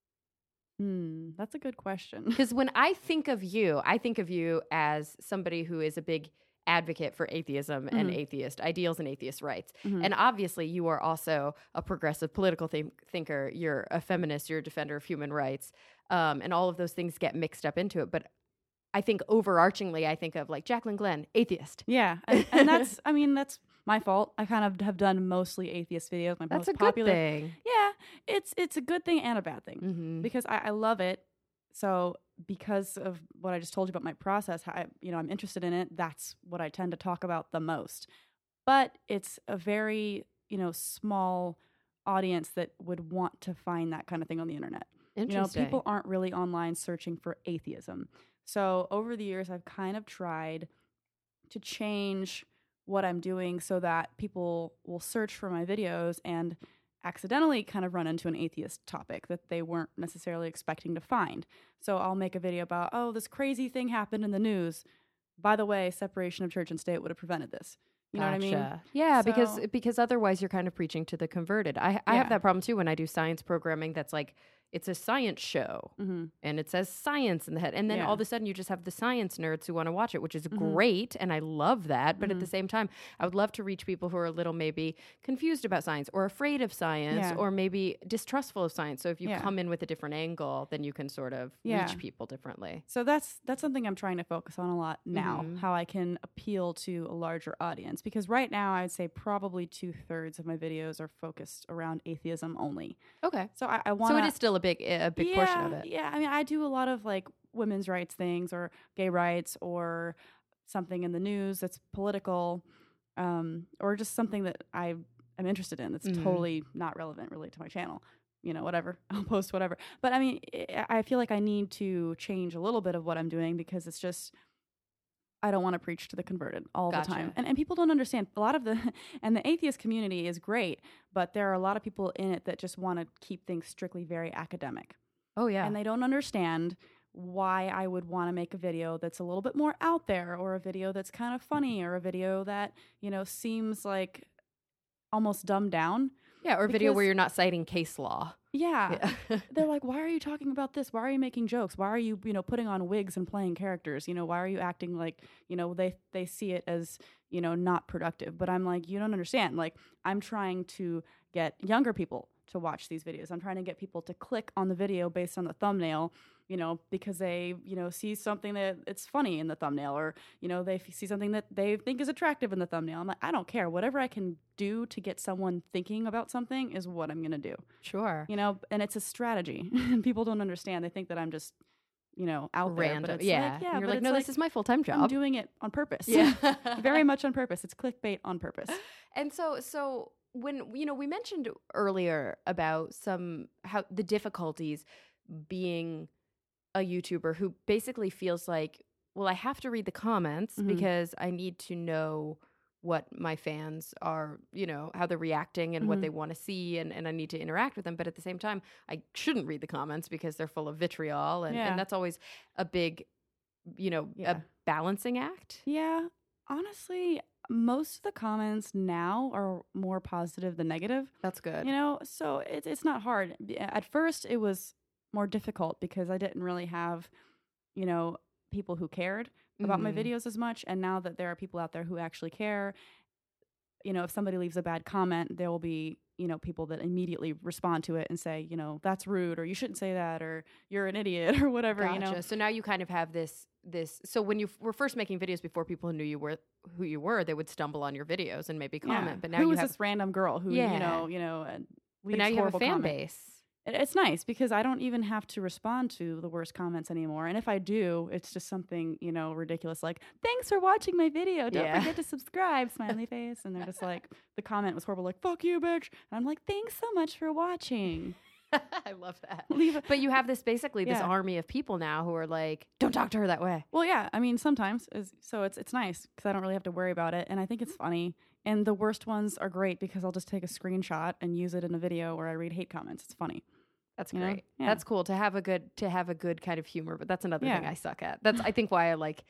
Hmm, that's a good question. Because when I think of you, I think of you as somebody who is a big advocate for atheism and Mhm. atheist ideals and atheist rights. Mhm. And obviously you are also a progressive political think- thinker. You're a feminist. You're a defender of human rights. Um, and all of those things get mixed up into it. But I think overarchingly, I think of like Jaclyn Glenn, atheist. Yeah, and, and that's, I mean, that's my fault. I kind of have done mostly atheist videos. My That's most a popular. good thing. Yeah, it's it's a good thing and a bad thing Mm-hmm. because I, I love it. So because of what I just told you about my process, how I, you know, I'm interested in it. That's what I tend to talk about the most. But it's a very, you know, small audience that would want to find that kind of thing on the internet. You know, Interesting. people aren't really online searching for atheism. So over the years, I've kind of tried to change what I'm doing so that people will search for my videos and accidentally kind of run into an atheist topic that they weren't necessarily expecting to find. So I'll make a video about, oh, this crazy thing happened in the news. By the way, separation of church and state would have prevented this. You know what I mean? Gotcha. Yeah, because So- because otherwise you're kind of preaching to the converted. I I have Yeah. that problem too when I do science programming that's like it's a science show Mm-hmm. and it says science in the head. And then Yeah. all of a sudden you just have the science nerds who want to watch it, which is Mhm. great. And I love that. But at the Mhm. same time, I would love to reach people who are a little maybe confused about science or afraid of science Yeah. or maybe distrustful of science. So if you Yeah. come in with a different angle, then you can sort of Yeah. reach people differently. So that's that's something I'm trying to focus on a lot now, Mhm. how I can appeal to a larger audience. Because right now, I'd say probably two thirds of my videos are focused around atheism only. Okay. So I, I want So it is still a big a big yeah, portion of it. Yeah, I mean, I do a lot of like women's rights things or gay rights or something in the news that's political, um, or just something that I am interested in that's Mhm. totally not relevant really to my channel. You know, whatever. I'll post whatever. But I mean, I I feel like I need to change a little bit of what I'm doing because it's just I don't want to preach to the converted all Gotcha. the time. And and people don't understand. A lot of the and the atheist community is great, but there are a lot of people in it that just want to keep things strictly very academic. Oh yeah. And they don't understand why I would want to make a video that's a little bit more out there, or a video that's kind of funny, or a video that, you know, seems like almost dumbed down. Yeah, or a video where you're not citing case law. Yeah. Yeah. They're like, why are you talking about this? Why are you making jokes? Why are you, you know, putting on wigs and playing characters? You know, why are you acting like, you know, they they see it as, you know, not productive. But I'm like, you don't understand. Like, I'm trying to get younger people to watch these videos. I'm trying to get people to click on the video based on the thumbnail, you know, because they, you know, see something that it's funny in the thumbnail, or, you know, they f- see something that they think is attractive in the thumbnail. I'm like, I don't care. Whatever I can do to get someone thinking about something is what I'm going to do. Sure. You know, and it's a strategy. And people don't understand. They think that I'm just, you know, out Random. there. But it's yeah. like, yeah, And you're but like, it's no, like, this is my full-time job. I'm doing it on purpose. Yeah. Very much on purpose. It's clickbait on purpose. And so, so when, you know, we mentioned earlier about some, how the difficulties being a YouTuber who basically feels like, well, I have to read the comments Mhm. because I need to know what my fans are, you know, how they're reacting and what Mhm. they want to see, and, and I need to interact with them. But at the same time, I shouldn't read the comments because they're full of vitriol. And, Yeah. and that's always a big, you know, Yeah. a balancing act. Yeah. Honestly, most of the comments now are more positive than negative. That's good. You know, so it's it's not hard. At first, it was more difficult because I didn't really have, you know, people who cared about my Mhm. videos as much. And now that there are people out there who actually care, you know, if somebody leaves a bad comment, there will be, you know, people that immediately respond to it and say, you know, that's rude, or you shouldn't say that, or you're an idiot, or whatever. Gotcha. You know. So now you kind of have this this. So when you f- were first making videos, before people knew you were who you were, they would stumble on your videos and maybe comment. Yeah. But now who you is have. this random girl who, Yeah. you know, you know, uh, But leaves now you have a horrible fan comment? base. It- It's nice because I don't even have to respond to the worst comments anymore. And if I do, it's just something, you know, ridiculous like, thanks for watching my video. Don't Yeah. forget to subscribe, smiley face. And they're just like, the comment was horrible, like, fuck you, bitch. And I'm like, thanks so much for watching. I love that. Leave it. But you have this basically this Yeah. army of people now who are like, don't talk to her that way. Well, yeah, I mean, sometimes. Is, so it's it's nice because I don't really have to worry about it. And I think it's funny. And the worst ones are great because I'll just take a screenshot and use it in a video where I read hate comments. It's funny. That's You know? great. Yeah. That's cool to have a good to have a good kind of humor. But that's another Yeah. thing I suck at. That's I think why I like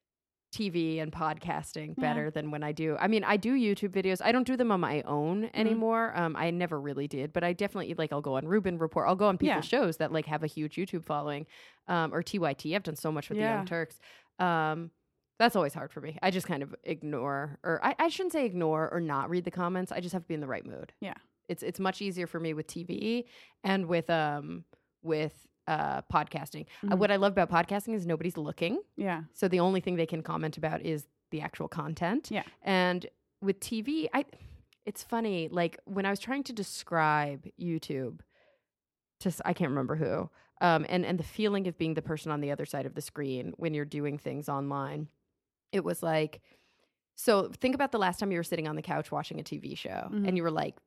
T V and podcasting Yeah. better than when I do. I mean, I do YouTube videos. I don't do them on my own Mm-hmm. anymore. Um, I never really did, but I definitely like. I'll go on Ruben Report. I'll go on people's Yeah. shows that like have a huge YouTube following, um, or T Y T. I've done so much with the Yeah. Young Turks. Um, that's always hard for me. I just kind of ignore, or I, I shouldn't say ignore or not read the comments. I just have to be in the right mood. Yeah. It's it's much easier for me with T V and with um with uh podcasting. Uh, Mhm. what I love about podcasting is nobody's looking. Yeah. So the only thing they can comment about is the actual content. Yeah. And with T V, I it's funny, like when I was trying to describe YouTube to s- I can't remember who, um, and, and the feeling of being the person on the other side of the screen when you're doing things online, it was like, so think about the last time you were sitting on the couch watching a T V show Mhm. and you were like,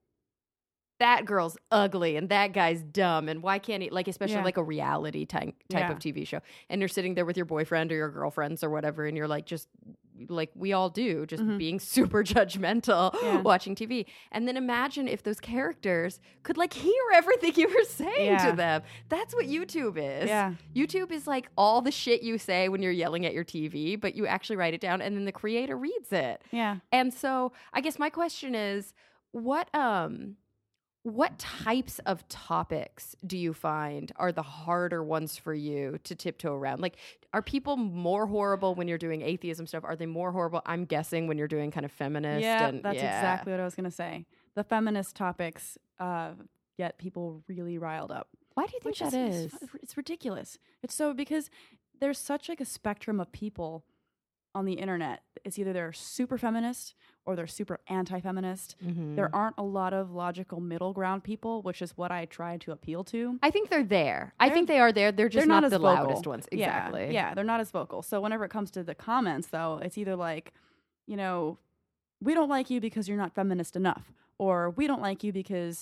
that girl's ugly and that guy's dumb and why can't he, like, especially Yeah. like a reality type type Yeah. of T V show, and you're sitting there with your boyfriend or your girlfriends or whatever, and you're like, just like we all do, just Mhm. being super judgmental Yeah. watching T V. And then imagine if those characters could like hear everything you were saying Yeah. to them. That's what YouTube is. Yeah. YouTube is like all the shit you say when you're yelling at your T V, but you actually write it down and then the creator reads it. Yeah. And so I guess my question is, what um what types of topics do you find are the harder ones for you to tiptoe around? Like, are people more horrible when you're doing atheism stuff? Are they more horrible, I'm guessing, when you're doing kind of feminist? Yeah, and, that's yeah. exactly what I was going to say. The feminist topics uh, get people really riled up. Why do you think Which that is? is, it's ridiculous. It's so because there's such like a spectrum of people on the internet. It's either they're super feminist or they're super anti-feminist. Mhm. There aren't a lot of logical middle ground people, which is what I try to appeal to. I think they're there. I They're- think they are there. They're just they're not not, as the vocal. loudest ones. Yeah, Exactly. Yeah, they're not as vocal. So whenever it comes to the comments, though, it's either like, you know, we don't like you because you're not feminist enough, or we don't like you because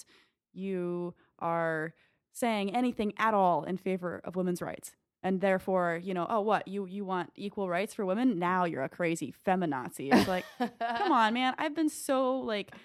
you are saying anything at all in favor of women's rights. And therefore, you know, oh, what? You you want equal rights for women? Now you're a crazy feminazi. It's like, come on, man. I've been so, like,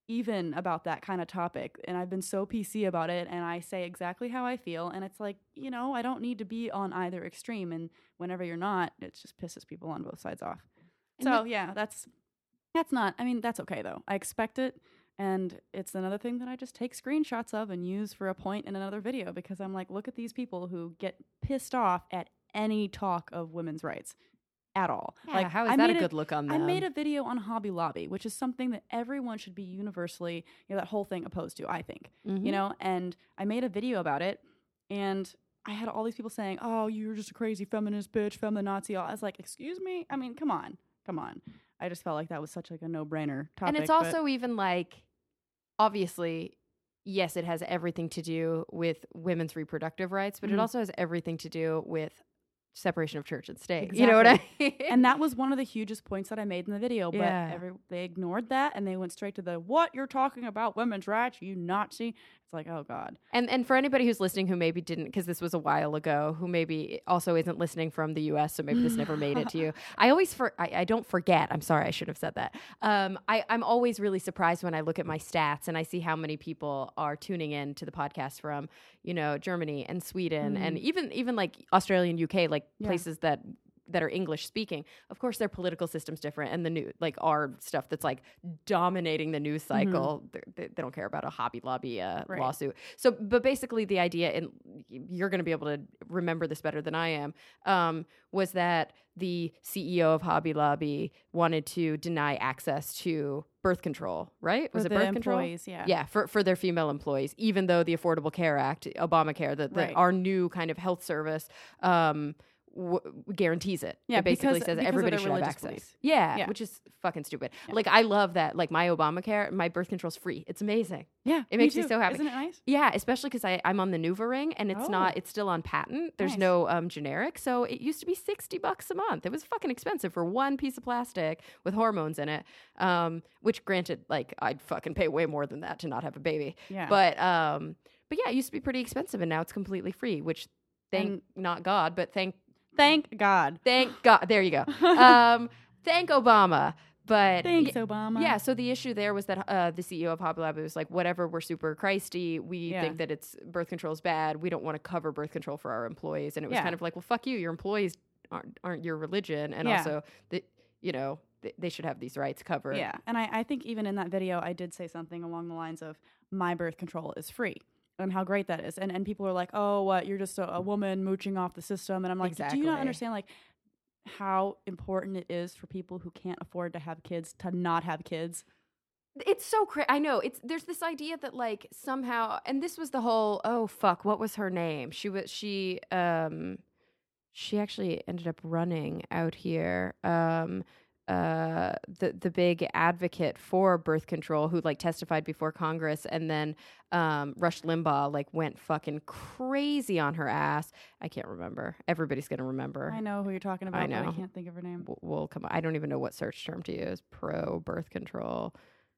even about that kind of topic, and I've been so P C about it, and I say exactly how I feel, and it's like, you know, I don't need to be on either extreme, and whenever you're not, it just pisses people on both sides off. And So the- yeah, that's that's not, I mean, that's okay though. I expect it, and it's another thing that I just take screenshots of and use for a point in another video, because I'm like, look at these people who get pissed off at any talk of women's rights at all. Yeah, like, how is I that a made good look on them? I made a video on Hobby Lobby, which is something that everyone should be universally, you know, that whole thing opposed to, I think, Mhm. you know, and I made a video about it, and I had all these people saying, oh, you're just a crazy feminist bitch, feminazi. I was like, excuse me? I mean, come on, come on. I just felt like that was such like a no-brainer topic. And it's but- also even like, obviously, yes, it has everything to do with women's reproductive rights, but Mhm. it also has everything to do with separation of church and state. You know what I mean? And that was one of the hugest points that I made in the video, but Yeah. every, they ignored that, and they went straight to the, what, you're talking about women's rights, you Nazi? It's like, oh, God. And and for anybody who's listening who maybe didn't, because this was a while ago, who maybe also isn't listening from the U S, so maybe this never made it to you. I always, for I, I don't forget. I'm sorry, I should have said that. Um, I, I'm always really surprised when I look at my stats and I see how many people are tuning in to the podcast from, you know, Germany and Sweden and even even like Australia and U K, like Yeah. places that that are English speaking. Of course, their political system's different, and the new like our stuff that's like dominating the news cycle. They, they, they don't care about a Hobby Lobby uh, Right. lawsuit. So, but basically, the idea, and you're going to be able to remember this better than I am, um, was that the C E O of Hobby Lobby wanted to deny access to birth control. Right? Was For it the birth control? employees, yeah. Yeah, for, for their female employees, even though the Affordable Care Act, Obamacare, the, the, Right. our new kind of health service, um, w- guarantees it. Yeah, It basically because- says because of everybody their should have religious access. beliefs. Yeah, Yeah. which is fucking stupid. Yeah. Like, I love that. Like, my Obamacare, my birth control's free. It's amazing. Yeah. It makes me so happy. Isn't it nice? Yeah, especially because I'm on the NuvaRing, and it's Oh. not. It's still on patent. There's Nice. no um, generic, so it used to be sixty bucks a month. It was fucking expensive for one piece of plastic with hormones in it. Um, which, granted, like I'd fucking pay way more than that to not have a baby. Yeah. But um, but yeah, it used to be pretty expensive, and now it's completely free. Which, thank And- not God, but thank Thank God. thank God. There you go. Um, thank Obama. But Thanks, y- Obama. yeah, so the issue there was that uh, the C E O of Hobby Lobby was like, whatever, we're super Christy. We Yeah. think that it's birth control is bad. We don't want to cover birth control for our employees. And it was Yeah. kind of like, well, fuck you. Your employees aren't, aren't your religion. And Yeah. also, the, you know, th- they should have these rights covered. Yeah. And I, I think even in that video, I did say something along the lines of, my birth control is free. And how great that is. And and people are like, oh, what? You're just a, a woman mooching off the system. And I'm like, do you Exactly. not understand, like, how important it is for people who can't afford to have kids to not have kids? It's so crazy. I know. It's there's this idea that like somehow, and this was the whole, oh fuck, what was her name? She was she um she actually ended up running out here. Um uh the the big advocate for birth control who like testified before Congress, and then um Rush Limbaugh like went fucking crazy on her ass. I can't remember. Everybody's gonna remember. I know who you're talking about, but know. I can't think of her name. W- We'll come. I don't even know what search term to use. Pro birth control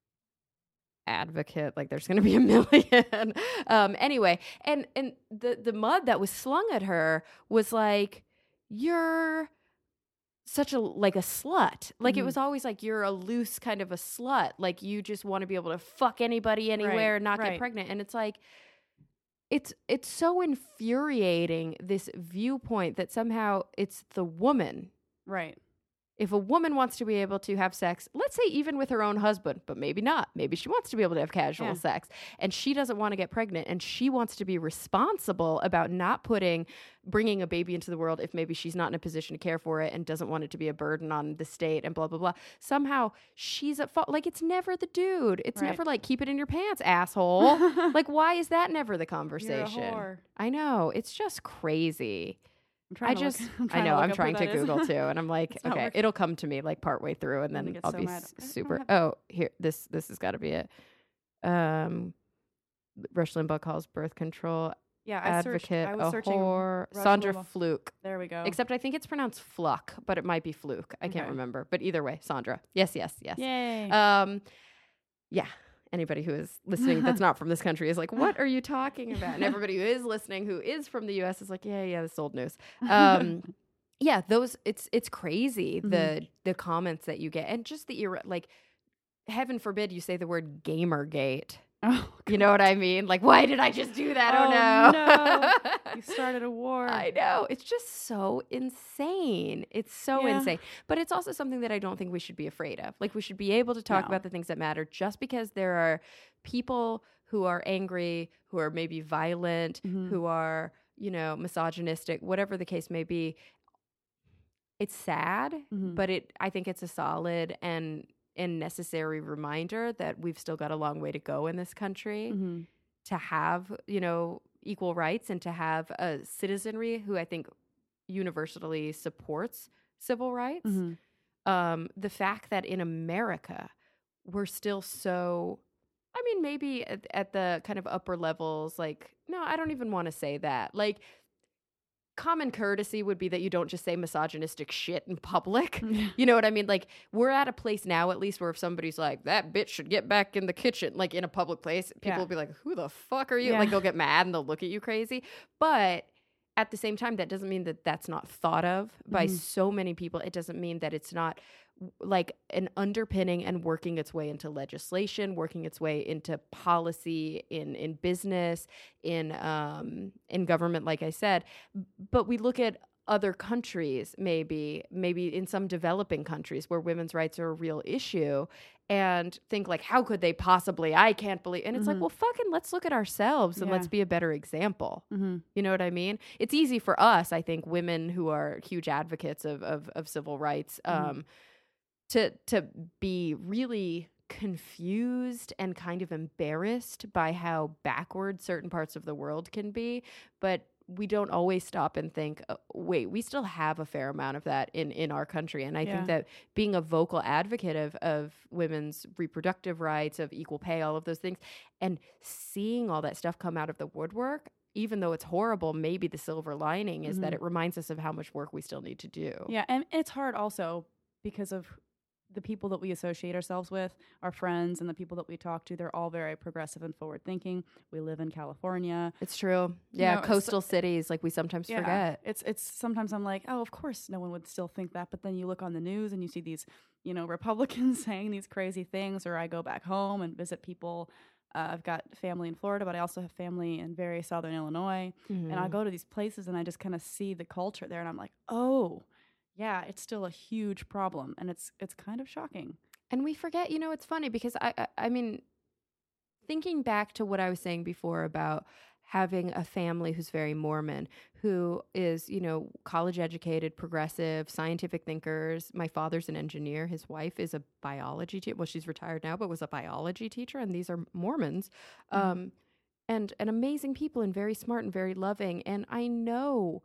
advocate. Like there's going to be a million. um, anyway, and and the the mud that was slung at her was like, you're such a like a slut. Like it Mhm. was always like you're a loose kind of a slut. Like you just want to be able to fuck anybody anywhere Right, and not right. get pregnant. And it's like. It's it's so infuriating, this viewpoint that somehow it's the woman. Right. If a woman wants to be able to have sex, let's say even with her own husband, but maybe not. Maybe she wants to be able to have casual Yeah. sex, and she doesn't want to get pregnant, and she wants to be responsible about not putting, bringing a baby into the world if maybe she's not in a position to care for it and doesn't want it to be a burden on the state and blah, blah, blah. Somehow she's at fault. Like it's never the dude. It's Right. never like, keep it in your pants, asshole. Like, why is that never the You're a conversation? whore. I know. It's just crazy. I'm trying I to just, look, I'm I trying know, to look I'm up who trying to that is. Google too, and I'm like, It's not okay, working. it'll come to me like partway through, and I'm gonna then get I'll so be mad. s- I don't super. have- Oh, here, this this has got to be it. Um, Rush Limbaugh calls birth control Yeah, I searched. advocate I was a searching. whore. Rush Sandra Limbaugh. Fluke. There we go. Except I think it's pronounced Fluck, but it might be Fluke. I can't Okay. remember. But either way, Sandra. Yes, yes, yes. Yay. Um, yeah. Anybody who is listening that's not from this country is like, what are you talking about? And everybody who is listening who is from the U S is like, yeah, yeah, this is old news. Um, yeah, those it's it's crazy the Mhm. the comments that you get, and just the ir- like heaven forbid you say the word Gamergate. Oh, you know what I mean? Like, why did I just do that? Oh, Oh, no. You started a war. I know. It's just so insane. It's so Yeah. insane. But it's also something that I don't think we should be afraid of. Like, we should be able to talk No. about the things that matter just because there are people who are angry, who are maybe violent, Mhm. who are, you know, misogynistic, whatever the case may be. It's sad, Mhm. but it I think it's a solid and and necessary reminder that we've still got a long way to go in this country Mhm. to have, you know, equal rights and to have a citizenry who I think universally supports civil rights. Mhm. Um, the fact that in America, we're still so, I mean, maybe at, at the kind of upper levels, like, no, I don't even want to say that. Like, common courtesy would be that you don't just say misogynistic shit in public. Yeah. You know what I mean? Like, we're at a place now, at least, where if somebody's like, that bitch should get back in the kitchen, like in a public place, people Yeah. will be like, who the fuck are you? Yeah. Like, they'll get mad and they'll look at you crazy. But at the same time, that doesn't mean that that's not thought of by Mhm. so many people. It doesn't mean that it's not w- like an underpinning and working its way into legislation, working its way into policy in in business, in um in government, like I said. But we look at other countries, maybe, maybe in some developing countries where women's rights are a real issue, and think like, how could they possibly? I can't believe. And it's like, Mhm. well, fucking, let's look at ourselves and Yeah. let's be a better example. Mhm. You know what I mean? It's easy for us, I think, women who are huge advocates of of, of civil rights, um, Mhm. to to be really confused and kind of embarrassed by how backward certain parts of the world can be. But we don't always stop and think, oh, wait, we still have a fair amount of that in, in our country. And I Yeah. think that being a vocal advocate of, of women's reproductive rights, of equal pay, all of those things, and seeing all that stuff come out of the woodwork, even though it's horrible, maybe the silver lining is that Mhm. it reminds us of how much work we still need to do. Yeah, and it's hard also because of the people that we associate ourselves with, our friends and the people that we talk to. They're all very progressive and forward thinking. We live in California. It's true. You Yeah, know, it's- coastal cities, like we sometimes Yeah, forget. it's it's sometimes I'm like, oh, of course no one would still think that, but then you look on the news and you see these, you know, Republicans saying these crazy things, or I go back home and visit people. Uh, I've got family in Florida, but I also have family in very southern Illinois, and I Mhm. go to these places and I just kind of see the culture there, and I'm like, oh, yeah, it's still a huge problem, and it's it's kind of shocking. And we forget, you know, it's funny because I, I, I mean, thinking back to what I was saying before about having a family who's very Mormon, who is, you know, college educated, progressive, scientific thinkers. My father's an engineer. His wife is a biology teacher. Well, she's retired now, but was a biology teacher. And these are Mormons. Mhm. Um, and, and amazing people and very smart and very loving. And I know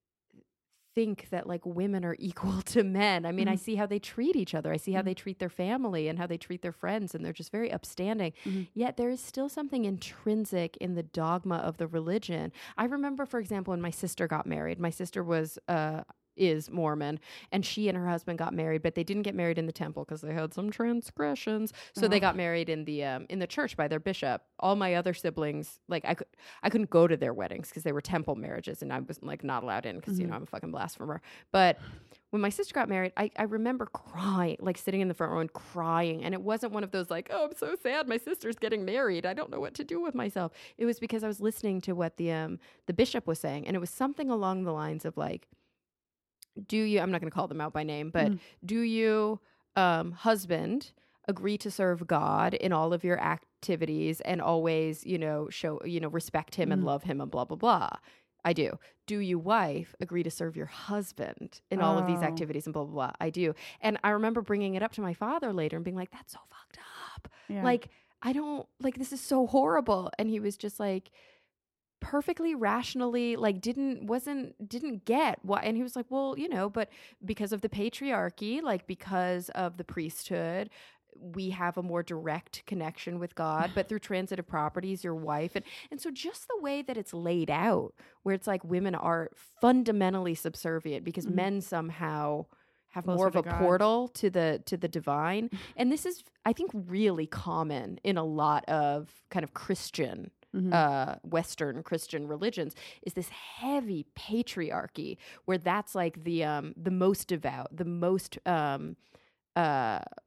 think that like women are equal to men. I mean, I Mhm. see how they treat each other. I see how Mhm. they treat their family and how they treat their friends, and they're just very upstanding. Mhm. Yet there is still something intrinsic in the dogma of the religion. I remember, for example, when my sister got married. My sister was uh is Mormon, and she and her husband got married, but they didn't get married in the temple because they had some transgressions. So they Oh. got married in the um, in the church by their bishop. All my other siblings, like I could, I couldn't go to their weddings because they were temple marriages, and I was like not allowed in because you Mhm. know I'm a fucking blasphemer. But when my sister got married, I, I remember crying, like sitting in the front row and crying, and it wasn't one of those like, oh, I'm so sad, my sister's getting married, I don't know what to do with myself. It was because I was listening to what the um the bishop was saying, and it was something along the lines of like, do you, I'm not going to call them out by name, but Mhm. do you, um, husband, agree to serve God in all of your activities and always, you know, show, you know, respect him and Mhm. love him and blah, blah, blah? I do. Do you, wife, agree to serve your husband in all of these Oh. activities and blah, blah, blah? I do. And I remember bringing it up to my father later and being like, that's so fucked up. Yeah. Like, I don't, like, this is so horrible. And he was just like, perfectly rationally, like didn't wasn't didn't get what, and he was like, well, you know, but because of the patriarchy, like because of the priesthood, we have a more direct connection with God, but through transitive properties, your wife, and and so just the way that it's laid out, where it's like women are fundamentally subservient because Mhm. men somehow have Closer more of to a God. portal to the to the divine, and this is, I think, really common in a lot of kind of Christian Mhm. uh, Western Christian religions, is this heavy patriarchy where that's like the um, the most devout, the most um, uh,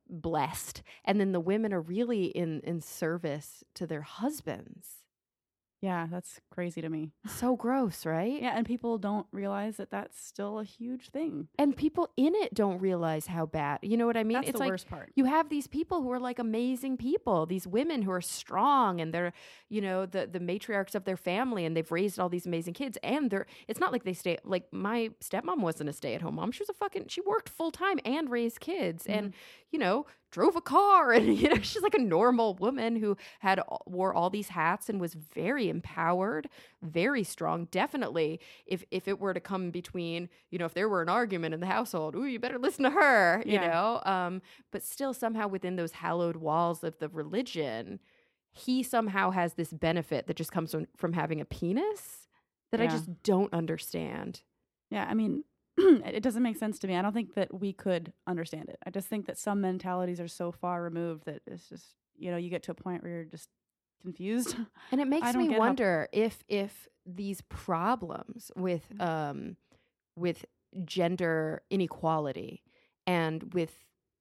blessed, and then the women are really in in service to their husbands. Yeah, that's crazy to me. So gross, right? Yeah, and people don't realize that that's still a huge thing. And people in it don't realize how bad. You know what I mean? That's It's the like worst part. you have these people who are like amazing people, these women who are strong, and they're, you know, the the matriarchs of their family, and they've raised all these amazing kids. And they're it's not like they stay like my stepmom wasn't a stay-at-home mom. She was a fucking she worked full time and raised kids, mm-hmm. and you know, drove a car, and you know, she's like a normal woman who had wore all these hats and was very empowered, very strong. Definitely, if if it were to come between, you know, if there were an argument in the household, ooh, you better listen to her, you yeah. know. Um, but still, somehow within those hallowed walls of the religion, he somehow has this benefit that just comes from, from having a penis that yeah. I just don't understand. Yeah, I mean, it doesn't make sense to me. I don't think that we could understand it. I just think that some mentalities are so far removed that it's just, you know, you get to a point where you're just confused. And it makes me get wonder how- if if these problems with um with gender inequality and with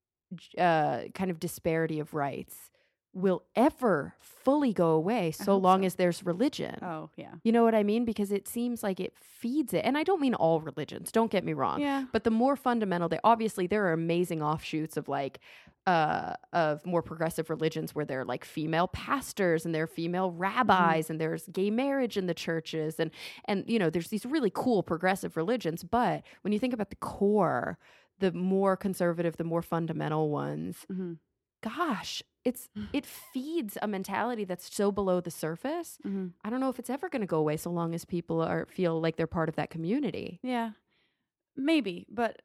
uh kind of disparity of rights will ever fully go away so long so. as there's religion. Oh, yeah. You know what I mean? Because it seems like it feeds it. And I don't mean all religions, don't get me wrong. Yeah. But the more fundamental, they obviously there are amazing offshoots of like uh of more progressive religions where there are like female pastors and there are female rabbis mm-hmm. and there's gay marriage in the churches and and you know, there's these really cool progressive religions. But when you think about the core, the more conservative, the more fundamental ones, mm-hmm. gosh, it's it feeds a mentality that's so below the surface. Mm-hmm. I don't know if it's ever going to go away so long as people are feel like they're part of that community. Yeah, maybe, but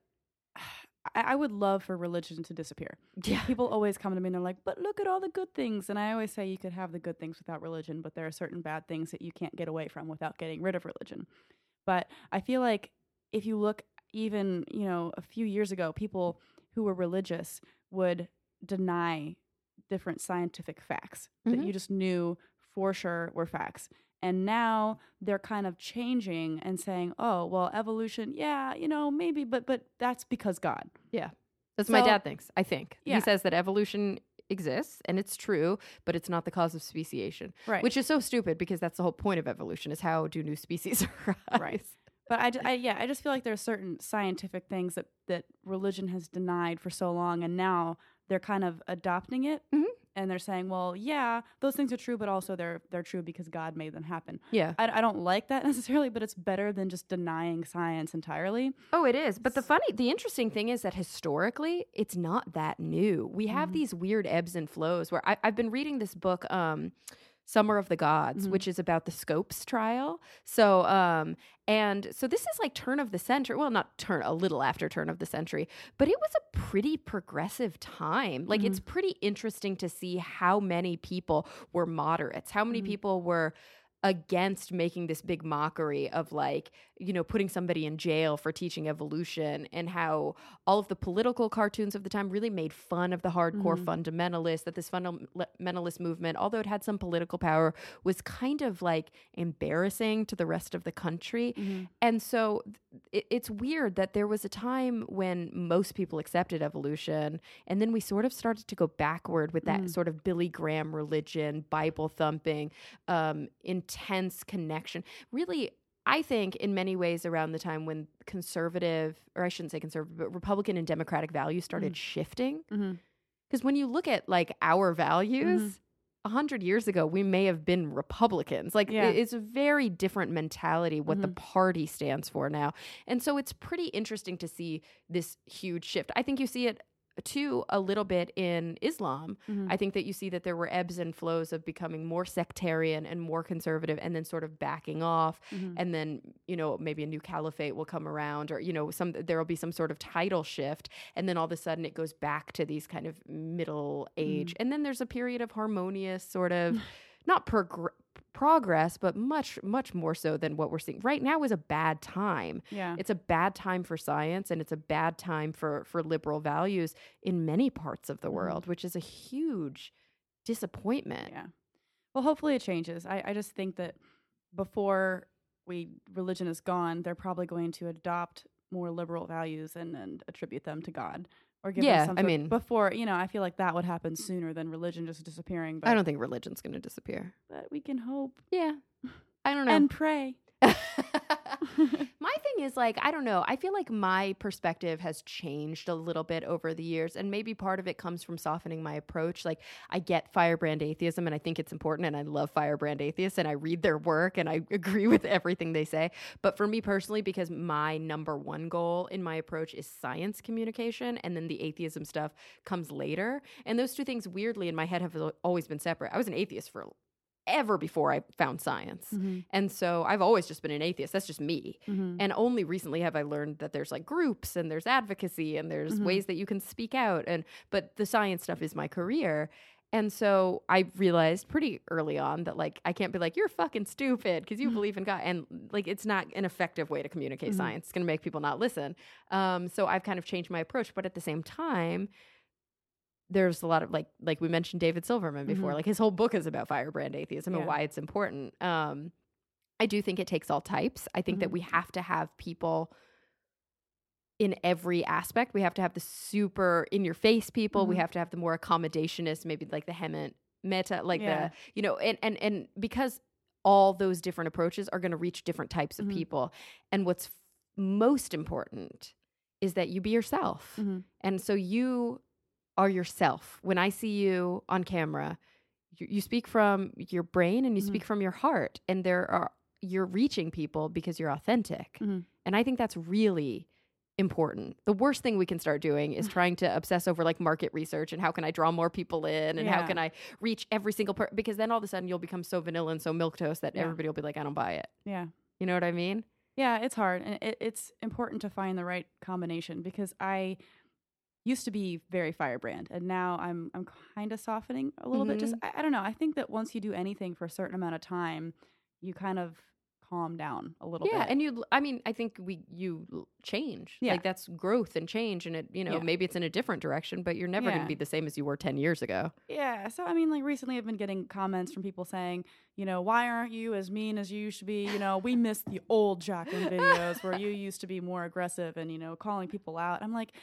I, I would love for religion to disappear. Yeah, people always come to me and they're like, "But look at all the good things." And I always say you could have the good things without religion, but there are certain bad things that you can't get away from without getting rid of religion. But I feel like if you look even, you know, a few years ago, people who were religious would deny different scientific facts mm-hmm. that you just knew for sure were facts. And now they're kind of changing and saying, oh, well, evolution, yeah, you know, maybe, but but that's because God. Yeah. That's so, my dad thinks, I think. Yeah. He says that evolution exists and it's true, but it's not the cause of speciation. Right. Which is so stupid because that's the whole point of evolution is how do new species arise. Right. But I, I, yeah, I just feel like there are certain scientific things that, that religion has denied for so long, and now they're kind of adopting it, mm-hmm. and they're saying, well, yeah, those things are true, but also they're they're true because God made them happen. Yeah. I, I don't like that necessarily, but it's better than just denying science entirely. Oh, it is. But the funny, the interesting thing is that historically, it's not that new. We have mm-hmm. these weird ebbs and flows where I, I've been reading this book, um, Summer of the Gods, mm-hmm. which is about the Scopes trial. So, um, and so this is like turn of the century. Well, not turn, a little after turn of the century, but it was a pretty progressive time. Like, mm-hmm. it's pretty interesting to see how many people were moderates, how many mm-hmm. people were against making this big mockery of, like, you know, putting somebody in jail for teaching evolution, and how all of the political cartoons of the time really made fun of the hardcore mm-hmm. fundamentalists, that this fundamentalist movement, although it had some political power, was kind of like embarrassing to the rest of the country. Mm-hmm. And so it, it's weird that there was a time when most people accepted evolution, and then we sort of started to go backward with that mm. sort of Billy Graham religion, Bible thumping, um, intense connection. Really, I think in many ways around the time when conservative, or I shouldn't say conservative, but Republican and Democratic values started mm. shifting. Because mm-hmm. when you look at like our values, mm-hmm. a hundred years ago, we may have been Republicans. Like yeah. it's a very different mentality what mm-hmm. the party stands for now. And so it's pretty interesting to see this huge shift. I think you see it too a little bit in Islam. Mm-hmm. I think that you see that there were ebbs and flows of becoming more sectarian and more conservative, and then sort of backing off, mm-hmm. and then, you know, maybe a new caliphate will come around, or, you know, some there will be some sort of title shift, and then all of a sudden it goes back to these kind of middle age, mm-hmm. and then there's a period of harmonious sort of not progr- progress, but much, much more so than what we're seeing right now is a bad time. Yeah. It's a bad time for science, and it's a bad time for, for liberal values in many parts of the mm-hmm. world, which is a huge disappointment. Yeah. Well, hopefully it changes. I, I just think that before we religion is gone, they're probably going to adopt more liberal values and, and attribute them to God. or give Yeah, them some I sort- mean- before, you know, I feel like that would happen sooner than religion just disappearing. But, I don't think religion's going to disappear. but we can hope Yeah. I don't know. and pray. My thing is like, I don't know. I feel like my perspective has changed a little bit over the years. And maybe part of it comes from softening my approach. Like I get Firebrand atheism and I think it's important and I love Firebrand atheists and I read their work and I agree with everything they say. But for me personally, because my number one goal in my approach is science communication and then the atheism stuff comes later. And those two things weirdly in my head have always been separate. I was an atheist for ever before I found science. Mm-hmm. And so I've always just been an atheist. That's just me. Mm-hmm. And only recently have I learned that there's like groups and there's advocacy and there's Mhm. ways that you can speak out. And but the science stuff is my career. And so I realized pretty early on that like I can't be like, you're fucking stupid because you believe in God. And like it's not an effective way to communicate Mhm. science. It's gonna make people not listen. Um, so I've kind of changed my approach. But at the same time, there's a lot of like like we mentioned David Silverman before. Mhm. Like his whole book is about Firebrand atheism Yeah. and why it's important. Um, I do think it takes all types. I think that Mhm. we have to have people in every aspect. We have to have the super in your face people. We Mhm. have to have the more accommodationist, maybe like the Hemant meta, like Yeah. the, you know, and, and, and because all those different approaches are going to reach different types of Mhm. people. And what's f- most important is that you be yourself. Mhm. And so you are yourself. When I see you on camera, you, you speak from your brain and you Mhm. speak from your heart. And there are, you're reaching people because you're authentic. Mhm. And I think that's really important. The worst thing we can start doing is trying to obsess over like market research and how can I draw more people in and how Yeah. can I reach every single person, because then all of a sudden you'll become so vanilla and so milquetoast that Yeah. everybody will be like, I don't buy it. Yeah. You know what I mean? Yeah, it's hard. And it, it's important to find the right combination because I used to be very firebrand and now I'm I'm kind of softening a little bit. Just, I, I don't know. I think that once you do anything for a certain amount of time, you kind of calm down a little Yeah, bit. and you, I mean, I think we, you l- change. Yeah. Like that's growth and change, and it, you know, Yeah. maybe it's in a different direction, but you're never going Yeah. to be the same as you were ten years ago. Yeah. So, I mean, like recently I've been getting comments from people saying, you know, why aren't you as mean as you used to be? You know, we miss the old Jacqueline videos where you used to be more aggressive and, you know, calling people out. I'm like,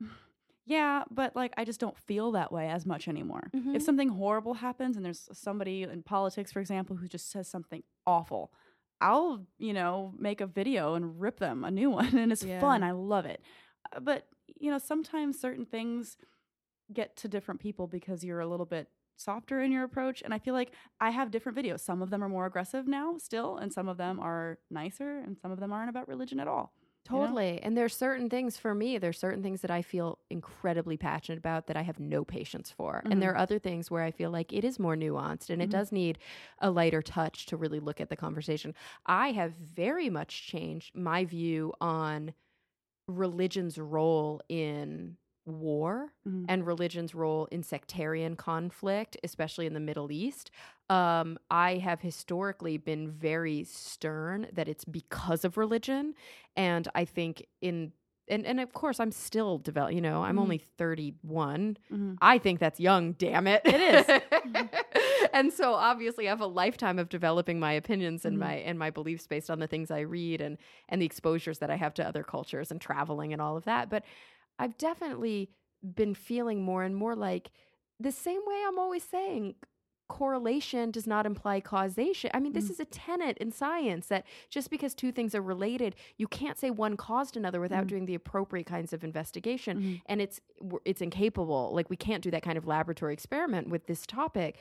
yeah, but like I just don't feel that way as much anymore. Mhm. If something horrible happens and there's somebody in politics, for example, who just says something awful, I'll, you know, make a video and rip them a new one. And it's Yeah. fun. I love it. Uh, But, you know, sometimes certain things get to different people because you're a little bit softer in your approach. And I feel like I have different videos. Some of them are more aggressive now still, and some of them are nicer, and some of them aren't about religion at all. you know? Totally. And there's certain things for me, there's certain things that I feel incredibly passionate about that I have no patience for. Mhm. And there are other things where I feel like it is more nuanced and it Mhm. does need a lighter touch to really look at the conversation. I have very much changed my view on religion's role in war Mhm. and religion's role in sectarian conflict, especially in the Middle East. Um, I have historically been very stern that it's because of religion. And I think in, and, and of course I'm still develop, you know, I'm Mhm. only thirty-one. Mhm. I think that's young, damn it. It is. And so obviously I have a lifetime of developing my opinions and Mhm. my and my beliefs based on the things I read and and the exposures that I have to other cultures and traveling and all of that. But I've definitely been feeling more and more like the same way I'm always saying correlation does not imply causation. I mean, this Mhm. is a tenet in science that just because two things are related, you can't say one caused another without Mhm. doing the appropriate kinds of investigation. Mhm. And it's we're- it's incapable. Like we can't do that kind of laboratory experiment with this topic.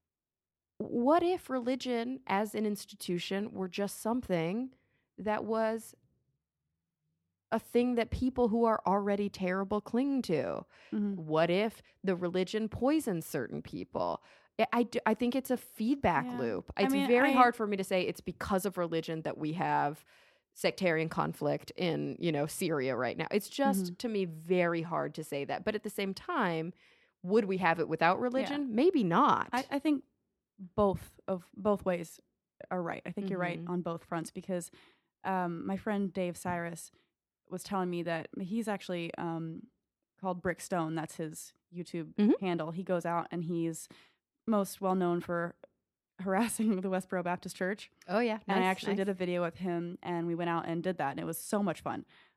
What if religion as an institution were just something that was a thing that people who are already terrible cling to? Mhm. What if the religion poisons certain people? I, I, do- I think it's a feedback Yeah. loop. I It's mean, very I- hard for me to say it's because of religion that we have sectarian conflict in, you know, Syria right now. It's just, Mhm. to me, very hard to say that. But at the same time, would we have it without religion? Maybe not. I, I think both of both ways are right. I think you're right Mhm. on both fronts because um, my friend Dave Cyrus was telling me that he's actually um, called Brickstone. That's his YouTube Mhm. handle. He goes out and he's most well known for harassing the Westboro Baptist Church. oh, yeah. And I Nice, actually nice. did a video with him, and we went out and did that, and it was so much fun.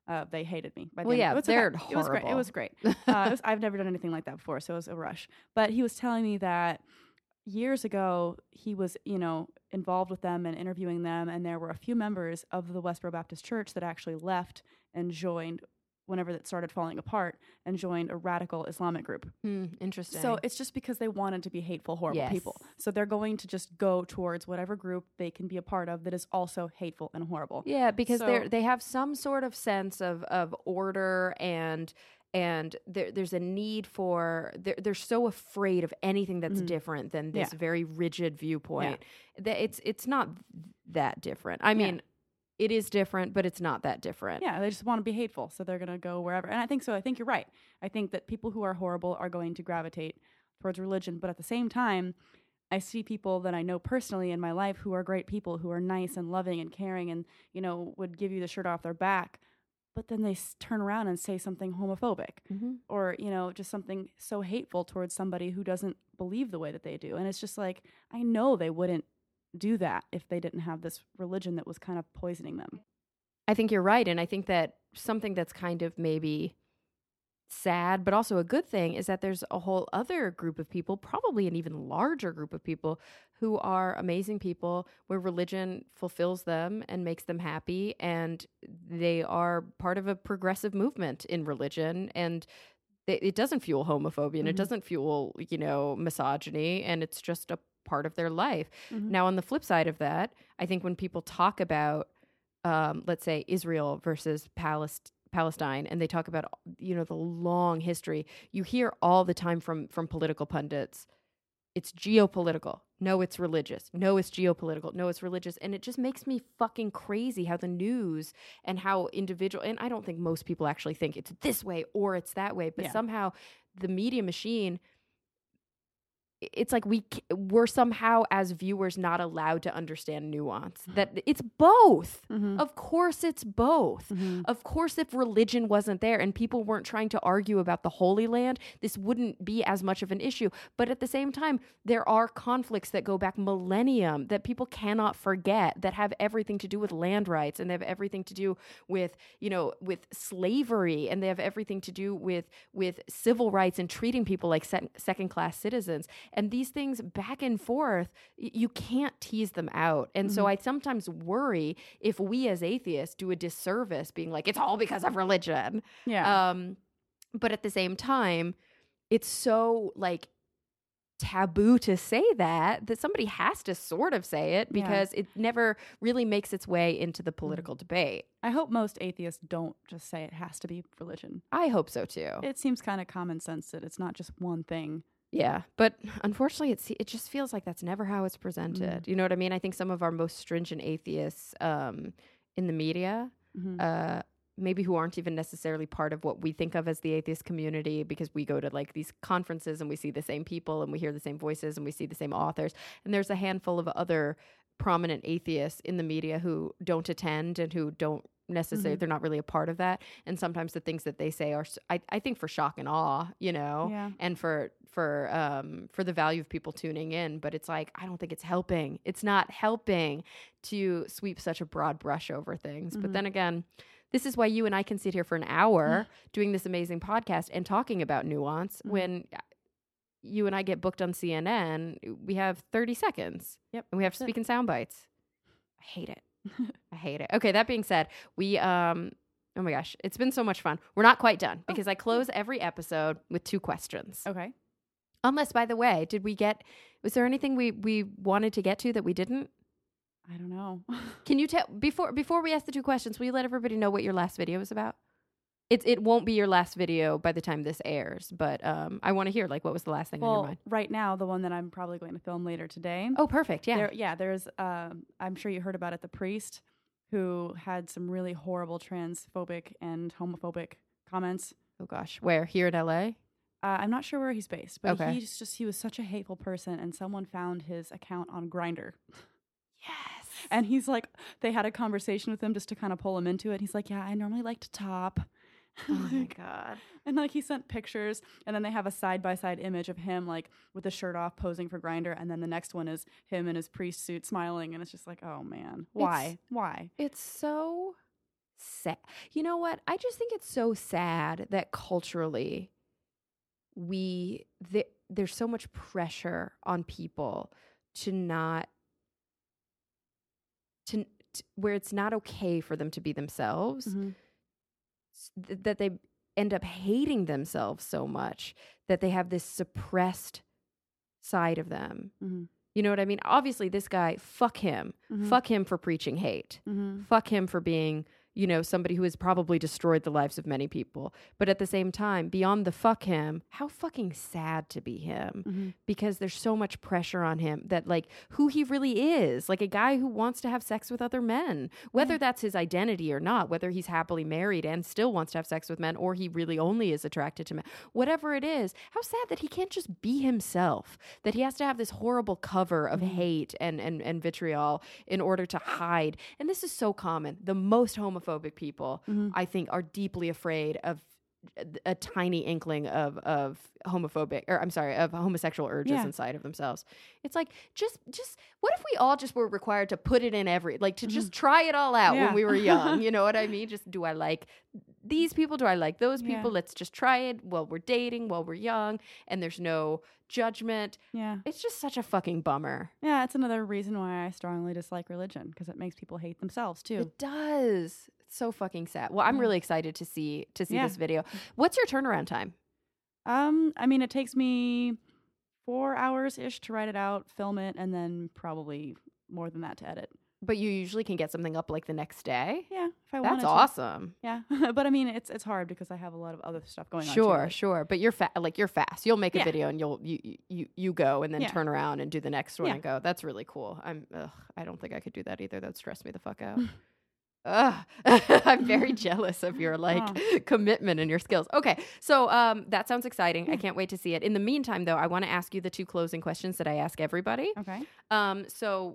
uh, they hated me. By the Well, end. yeah, it was they're okay. It was great. It horrible. was great. uh, it was, I've never done anything like that before, so it was a rush. But he was telling me that years ago he was, you know, involved with them and interviewing them, and there were a few members of the Westboro Baptist Church that actually left and joined whenever that started falling apart and joined a radical Islamic group. Hmm, interesting. So it's just because they wanted to be hateful, horrible Yes. people. So they're going to just go towards whatever group they can be a part of that is also hateful and horrible. Yeah, because So- they're they have some sort of sense of of order and and there, there's a need for they're, they're so afraid of anything that's Mhm. different than this Yeah. very rigid viewpoint that it's it's not that different. I mean, it is different, but it's not that different. Yeah, they just want to be hateful, so they're going to go wherever. And I think so. I think you're right. I think that people who are horrible are going to gravitate towards religion, but at the same time, I see people that I know personally in my life who are great people, who are nice and loving and caring and, you know, would give you the shirt off their back, but then they s- turn around and say something homophobic Mhm. or, you know, just something so hateful towards somebody who doesn't believe the way that they do. And it's just like, I know they wouldn't do that if they didn't have this religion that was kind of poisoning them. I think you're right. And I think that something that's kind of maybe sad, but also a good thing, is that there's a whole other group of people, probably an even larger group of people, who are amazing people where religion fulfills them and makes them happy. And they are part of a progressive movement in religion. And it, it doesn't fuel homophobia and it Mhm. doesn't fuel, you know, misogyny. And it's just a part of their life. Mhm. Now, on the flip side of that, I think when people talk about, um, let's say, Israel versus Palest- Palestine, and they talk about, you know, the long history, you hear all the time from from political pundits, it's geopolitical. No, it's religious. No, it's geopolitical. No, it's religious. And it just makes me fucking crazy how the news and how individual, and I don't think most people actually think it's this way or it's that way, but Yeah. somehow the media machine, it's like we c- we're somehow as viewers not allowed to understand nuance, that it's both. Mhm. Of course it's both. Mhm. Of course, if religion wasn't there and people weren't trying to argue about the Holy Land, this wouldn't be as much of an issue. But at the same time, there are conflicts that go back millennium that people cannot forget, that have everything to do with land rights, and they have everything to do with, you know, with slavery, and they have everything to do with with civil rights and treating people like se- second-class citizens. And these things back and forth, y- you can't tease them out. And so Mhm. I sometimes worry if we as atheists do a disservice being like, it's all because of religion. Yeah. Um, but at the same time, it's so like taboo to say that, that somebody has to sort of say it Yeah. because it never really makes its way into the political debate. I hope most atheists don't just say it has to be religion. I hope so too. It seems kind of common sense that it's not just one thing. Yeah, but unfortunately, it's it just feels like that's never how it's presented. You know what I mean? I think some of our most stringent atheists um, in the media, Mhm. uh, maybe who aren't even necessarily part of what we think of as the atheist community, because we go to like these conferences and we see the same people and we hear the same voices and we see the same authors. And there's a handful of other prominent atheists in the media who don't attend and who don't necessarily, Mhm. they're not really a part of that. And sometimes the things that they say are, s- I, I think, for shock and awe, you know, Yeah. and for for um for the value of people tuning in. But it's like, I don't think it's helping. It's not helping to sweep such a broad brush over things. But Mhm. then again, this is why you and I can sit here for an hour doing this amazing podcast and talking about nuance. Mhm. When you and I get booked on C N N, we have thirty seconds. Yep. And we have to that's speak in sound bites. I hate it. I hate it. Okay, that being said, we um oh my gosh, it's been so much fun. We're not quite done because I close every episode with two questions. it. Okay. Unless, by the way, did we get, was there anything we we wanted to get to that we didn't? I don't know. Can you tell before before we ask the two questions, will you let everybody know what your last video was about? It it won't be your last video by the time this airs, but um I want to hear, like, what was the last thing on your Well, mind? right now, the one that I'm probably going to film later today. Oh, perfect. Yeah. There, yeah, there's, um, I'm sure you heard about it, the priest who had some really horrible transphobic and homophobic comments. Oh gosh. Where? Here in L A? Uh, I'm not sure where he's based, but Okay. he's just, he was such a hateful person, and someone found his account on Grindr. Yes. And he's like, they had a conversation with him just to kind of pull him into it. He's like, yeah, I normally like to top. Oh my Like- god. And like he sent pictures, and then they have a side by side image of him like with the shirt off posing for Grindr, and then the next one is him in his priest suit smiling, and it's just like, oh man, why, It's- why? It's so sad. You know what? I just think it's so sad that culturally we th- there's so much pressure on people to not to, to where it's not okay for them to be themselves, Mm-hmm. th- that they end up hating themselves so much that they have this suppressed side of them. Mm-hmm. You know what I mean? Obviously, this guy, fuck him. Mm-hmm. Fuck him for preaching hate. Mm-hmm. Fuck him for being, you know, somebody who has probably destroyed the lives of many people. But at the same time, beyond the fuck him, how fucking sad to be him. Mm-hmm. Because there's so much pressure on him that, like, who he really is, like a guy who wants to have sex with other men, whether Yeah. that's his identity or not, whether he's happily married and still wants to have sex with men, or he really only is attracted to men, whatever it is. How sad that he can't just be himself, that he has to have this horrible cover of Mm-hmm. hate and, and, and vitriol in order to hide. And this is so common. The most homophobic people, Mm-hmm. I think, are deeply afraid of a, a tiny inkling of of homophobic, or I'm sorry, of homosexual urges Yeah. inside of themselves. It's like, just just what if we all just were required to put it in every, like to just try it all out when Yeah. we were young? You know what I mean? Just, do I like these people? Do I like those Yeah. people? Let's just try it while we're dating, while we're young, and there's no judgment. Yeah. It's just such a fucking bummer. Yeah, it's another reason why I strongly dislike religion, because it makes people hate themselves too. It does. It's so fucking sad. Well, I'm Yeah. really excited to see to see Yeah. this video. What's your turnaround time? Um, I mean, it takes me four hours ish to write it out, film it, and then probably more than that to edit. But you usually can get something up like the next day. Yeah, if I wanted That's to. awesome. Yeah, but I mean, it's it's hard because I have a lot of other stuff going on. Sure, too, like- sure. But you're fa- like you're fast. You'll make a Yeah. video and you'll you you you go and then Yeah. turn around and do the next one Yeah. and go. That's really cool. I'm ugh, I don't think I could do that either. That would stress me the fuck out. Ugh. I'm very jealous of your like Oh. commitment and your skills. Okay, so um, that sounds exciting. I Yeah. can't wait to see it. In the meantime, though, I want to ask you the two closing questions that I ask everybody. Okay. Um, so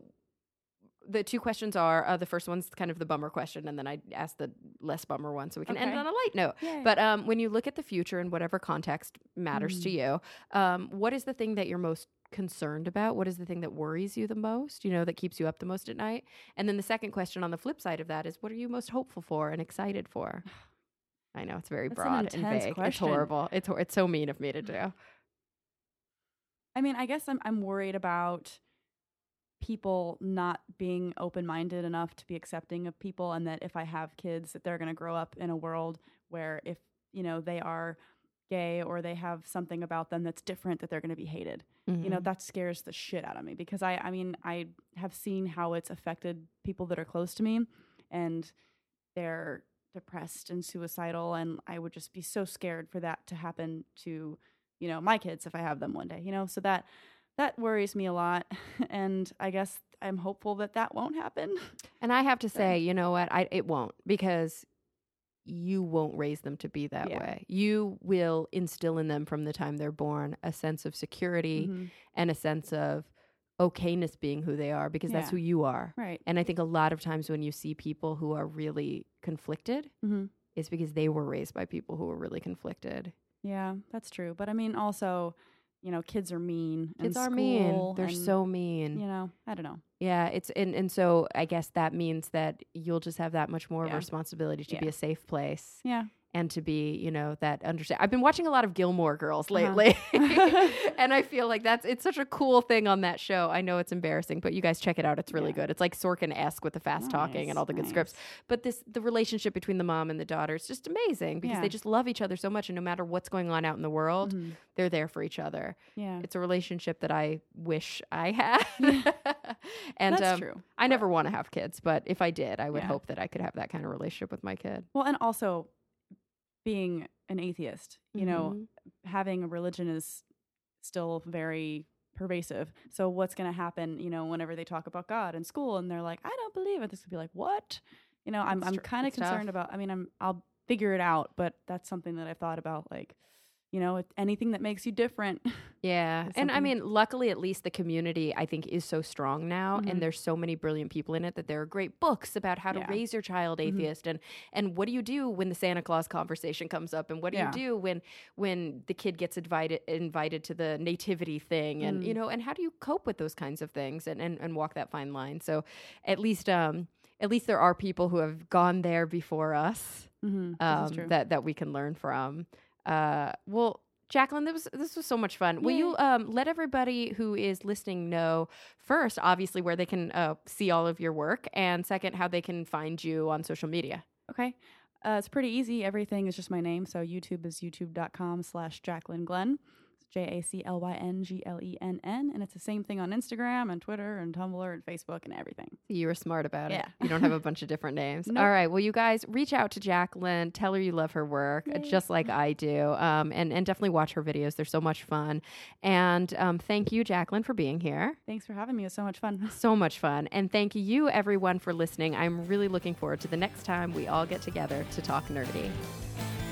the two questions are uh, the first one's kind of the bummer question, and then I ask the less bummer one, so we can end Okay. on a light note. Yay. But um, when you look at the future in whatever context matters to Mm. you, um, what is the thing that you're most concerned about? What is the thing that worries you the most, you know, that keeps you up the most at night? And then the second question on the flip side of that is, what are you most hopeful for and excited for? I know it's very That's an broad and intense vague. It's question. horrible. It's hor- it's so mean of me to do. I mean, I guess I'm I'm worried about people not being open-minded enough to be accepting of people, and that if I have kids, that they're going to grow up in a world where if, you know, they are gay or they have something about them that's different, that they're going to be hated. You know, Mhm. that scares the shit out of me, because I I mean, I have seen how it's affected people that are close to me, and they're depressed and suicidal, and I would just be so scared for that to happen to, you know, my kids if I have them one day, you know? So that that worries me a lot, and I guess I'm hopeful that that won't happen. And I have to So- say, you know what? I it won't, because you won't raise them to be that Yeah. way. You will instill in them from the time they're born a sense of security Mhm. and a sense of okayness being who they are, because that's Yeah. who you are. Right. And I think a lot of times when you see people who are really conflicted, hmm it's because they were raised by people who were really conflicted. Yeah, that's true. But I mean, also, you know, kids are mean. in Kids are mean. school, They're and, so mean. You know, I don't know. Yeah, it's and, and so I guess that means that you'll just have that much more of a Yeah. responsibility to be Yeah. a safe place. Yeah. And to be, you know, that understand. I've been watching a lot of Gilmore Girls Uh-huh. lately, and I feel like that's it's such a cool thing on that show. I know it's embarrassing, but you guys check it out. It's really Yeah. good. It's like Sorkin-esque with the fast talking Nice, and all the good nice. scripts. But this the relationship between the mom and the daughter is just amazing, because Yeah. they just love each other so much, and no matter what's going on out in the world, Mhm. they're there for each other. Yeah. It's a relationship that I wish I had. and That's um, true. I never want to have kids, but if I did, I would Yeah. hope that I could have that kind of relationship with my kid. Well, and also being an atheist, you know, Mhm. having a religion is still very pervasive. So what's going to happen, you know, whenever they talk about God in school and they're like, I don't believe it. This could be like, what? You know, I'm It's I'm tr- kind of it's tough. concerned about, I mean, I'm I'll figure it out, but that's something that I've thought about, like, you know, it- anything that makes you different. Yeah. Or And I something. mean, luckily, at least the community, I think, is so strong now. Mhm. And there's so many brilliant people in it that there are great books about how to Yeah. raise your child Mhm. atheist. And and what do you do when the Santa Claus conversation comes up? And what do Yeah. you do when when the kid gets invited invited to the nativity thing? And, you Mm. know, and how do you cope with those kinds of things and, and, and walk that fine line? So at least um at least there are people who have gone there before us Mm-hmm. um, that that we can learn from. Uh, well, Jacqueline, this was this was so much fun. Yay. Will you um, let everybody who is listening know first, obviously, where they can uh, see all of your work, and second, how they can find you on social media? Okay. Uh, it's pretty easy. Everything is just my name. So YouTube is youtube.com slash Jaclyn Glenn. J A C L Y N G L E N N. And it's the same thing on Instagram and Twitter and Tumblr and Facebook and everything. You were smart about yeah. it. You don't have a bunch of different names. Nope. All right. Well, you guys reach out to Jacqueline. Tell her you love her work, Yay. just like I do. Um, and, and definitely watch her videos. They're so much fun. And um, thank you, Jacqueline, for being here. Thanks for having me. It was so much fun. So much fun. And thank you, everyone, for listening. I'm really looking forward to the next time we all get together to talk nerdy.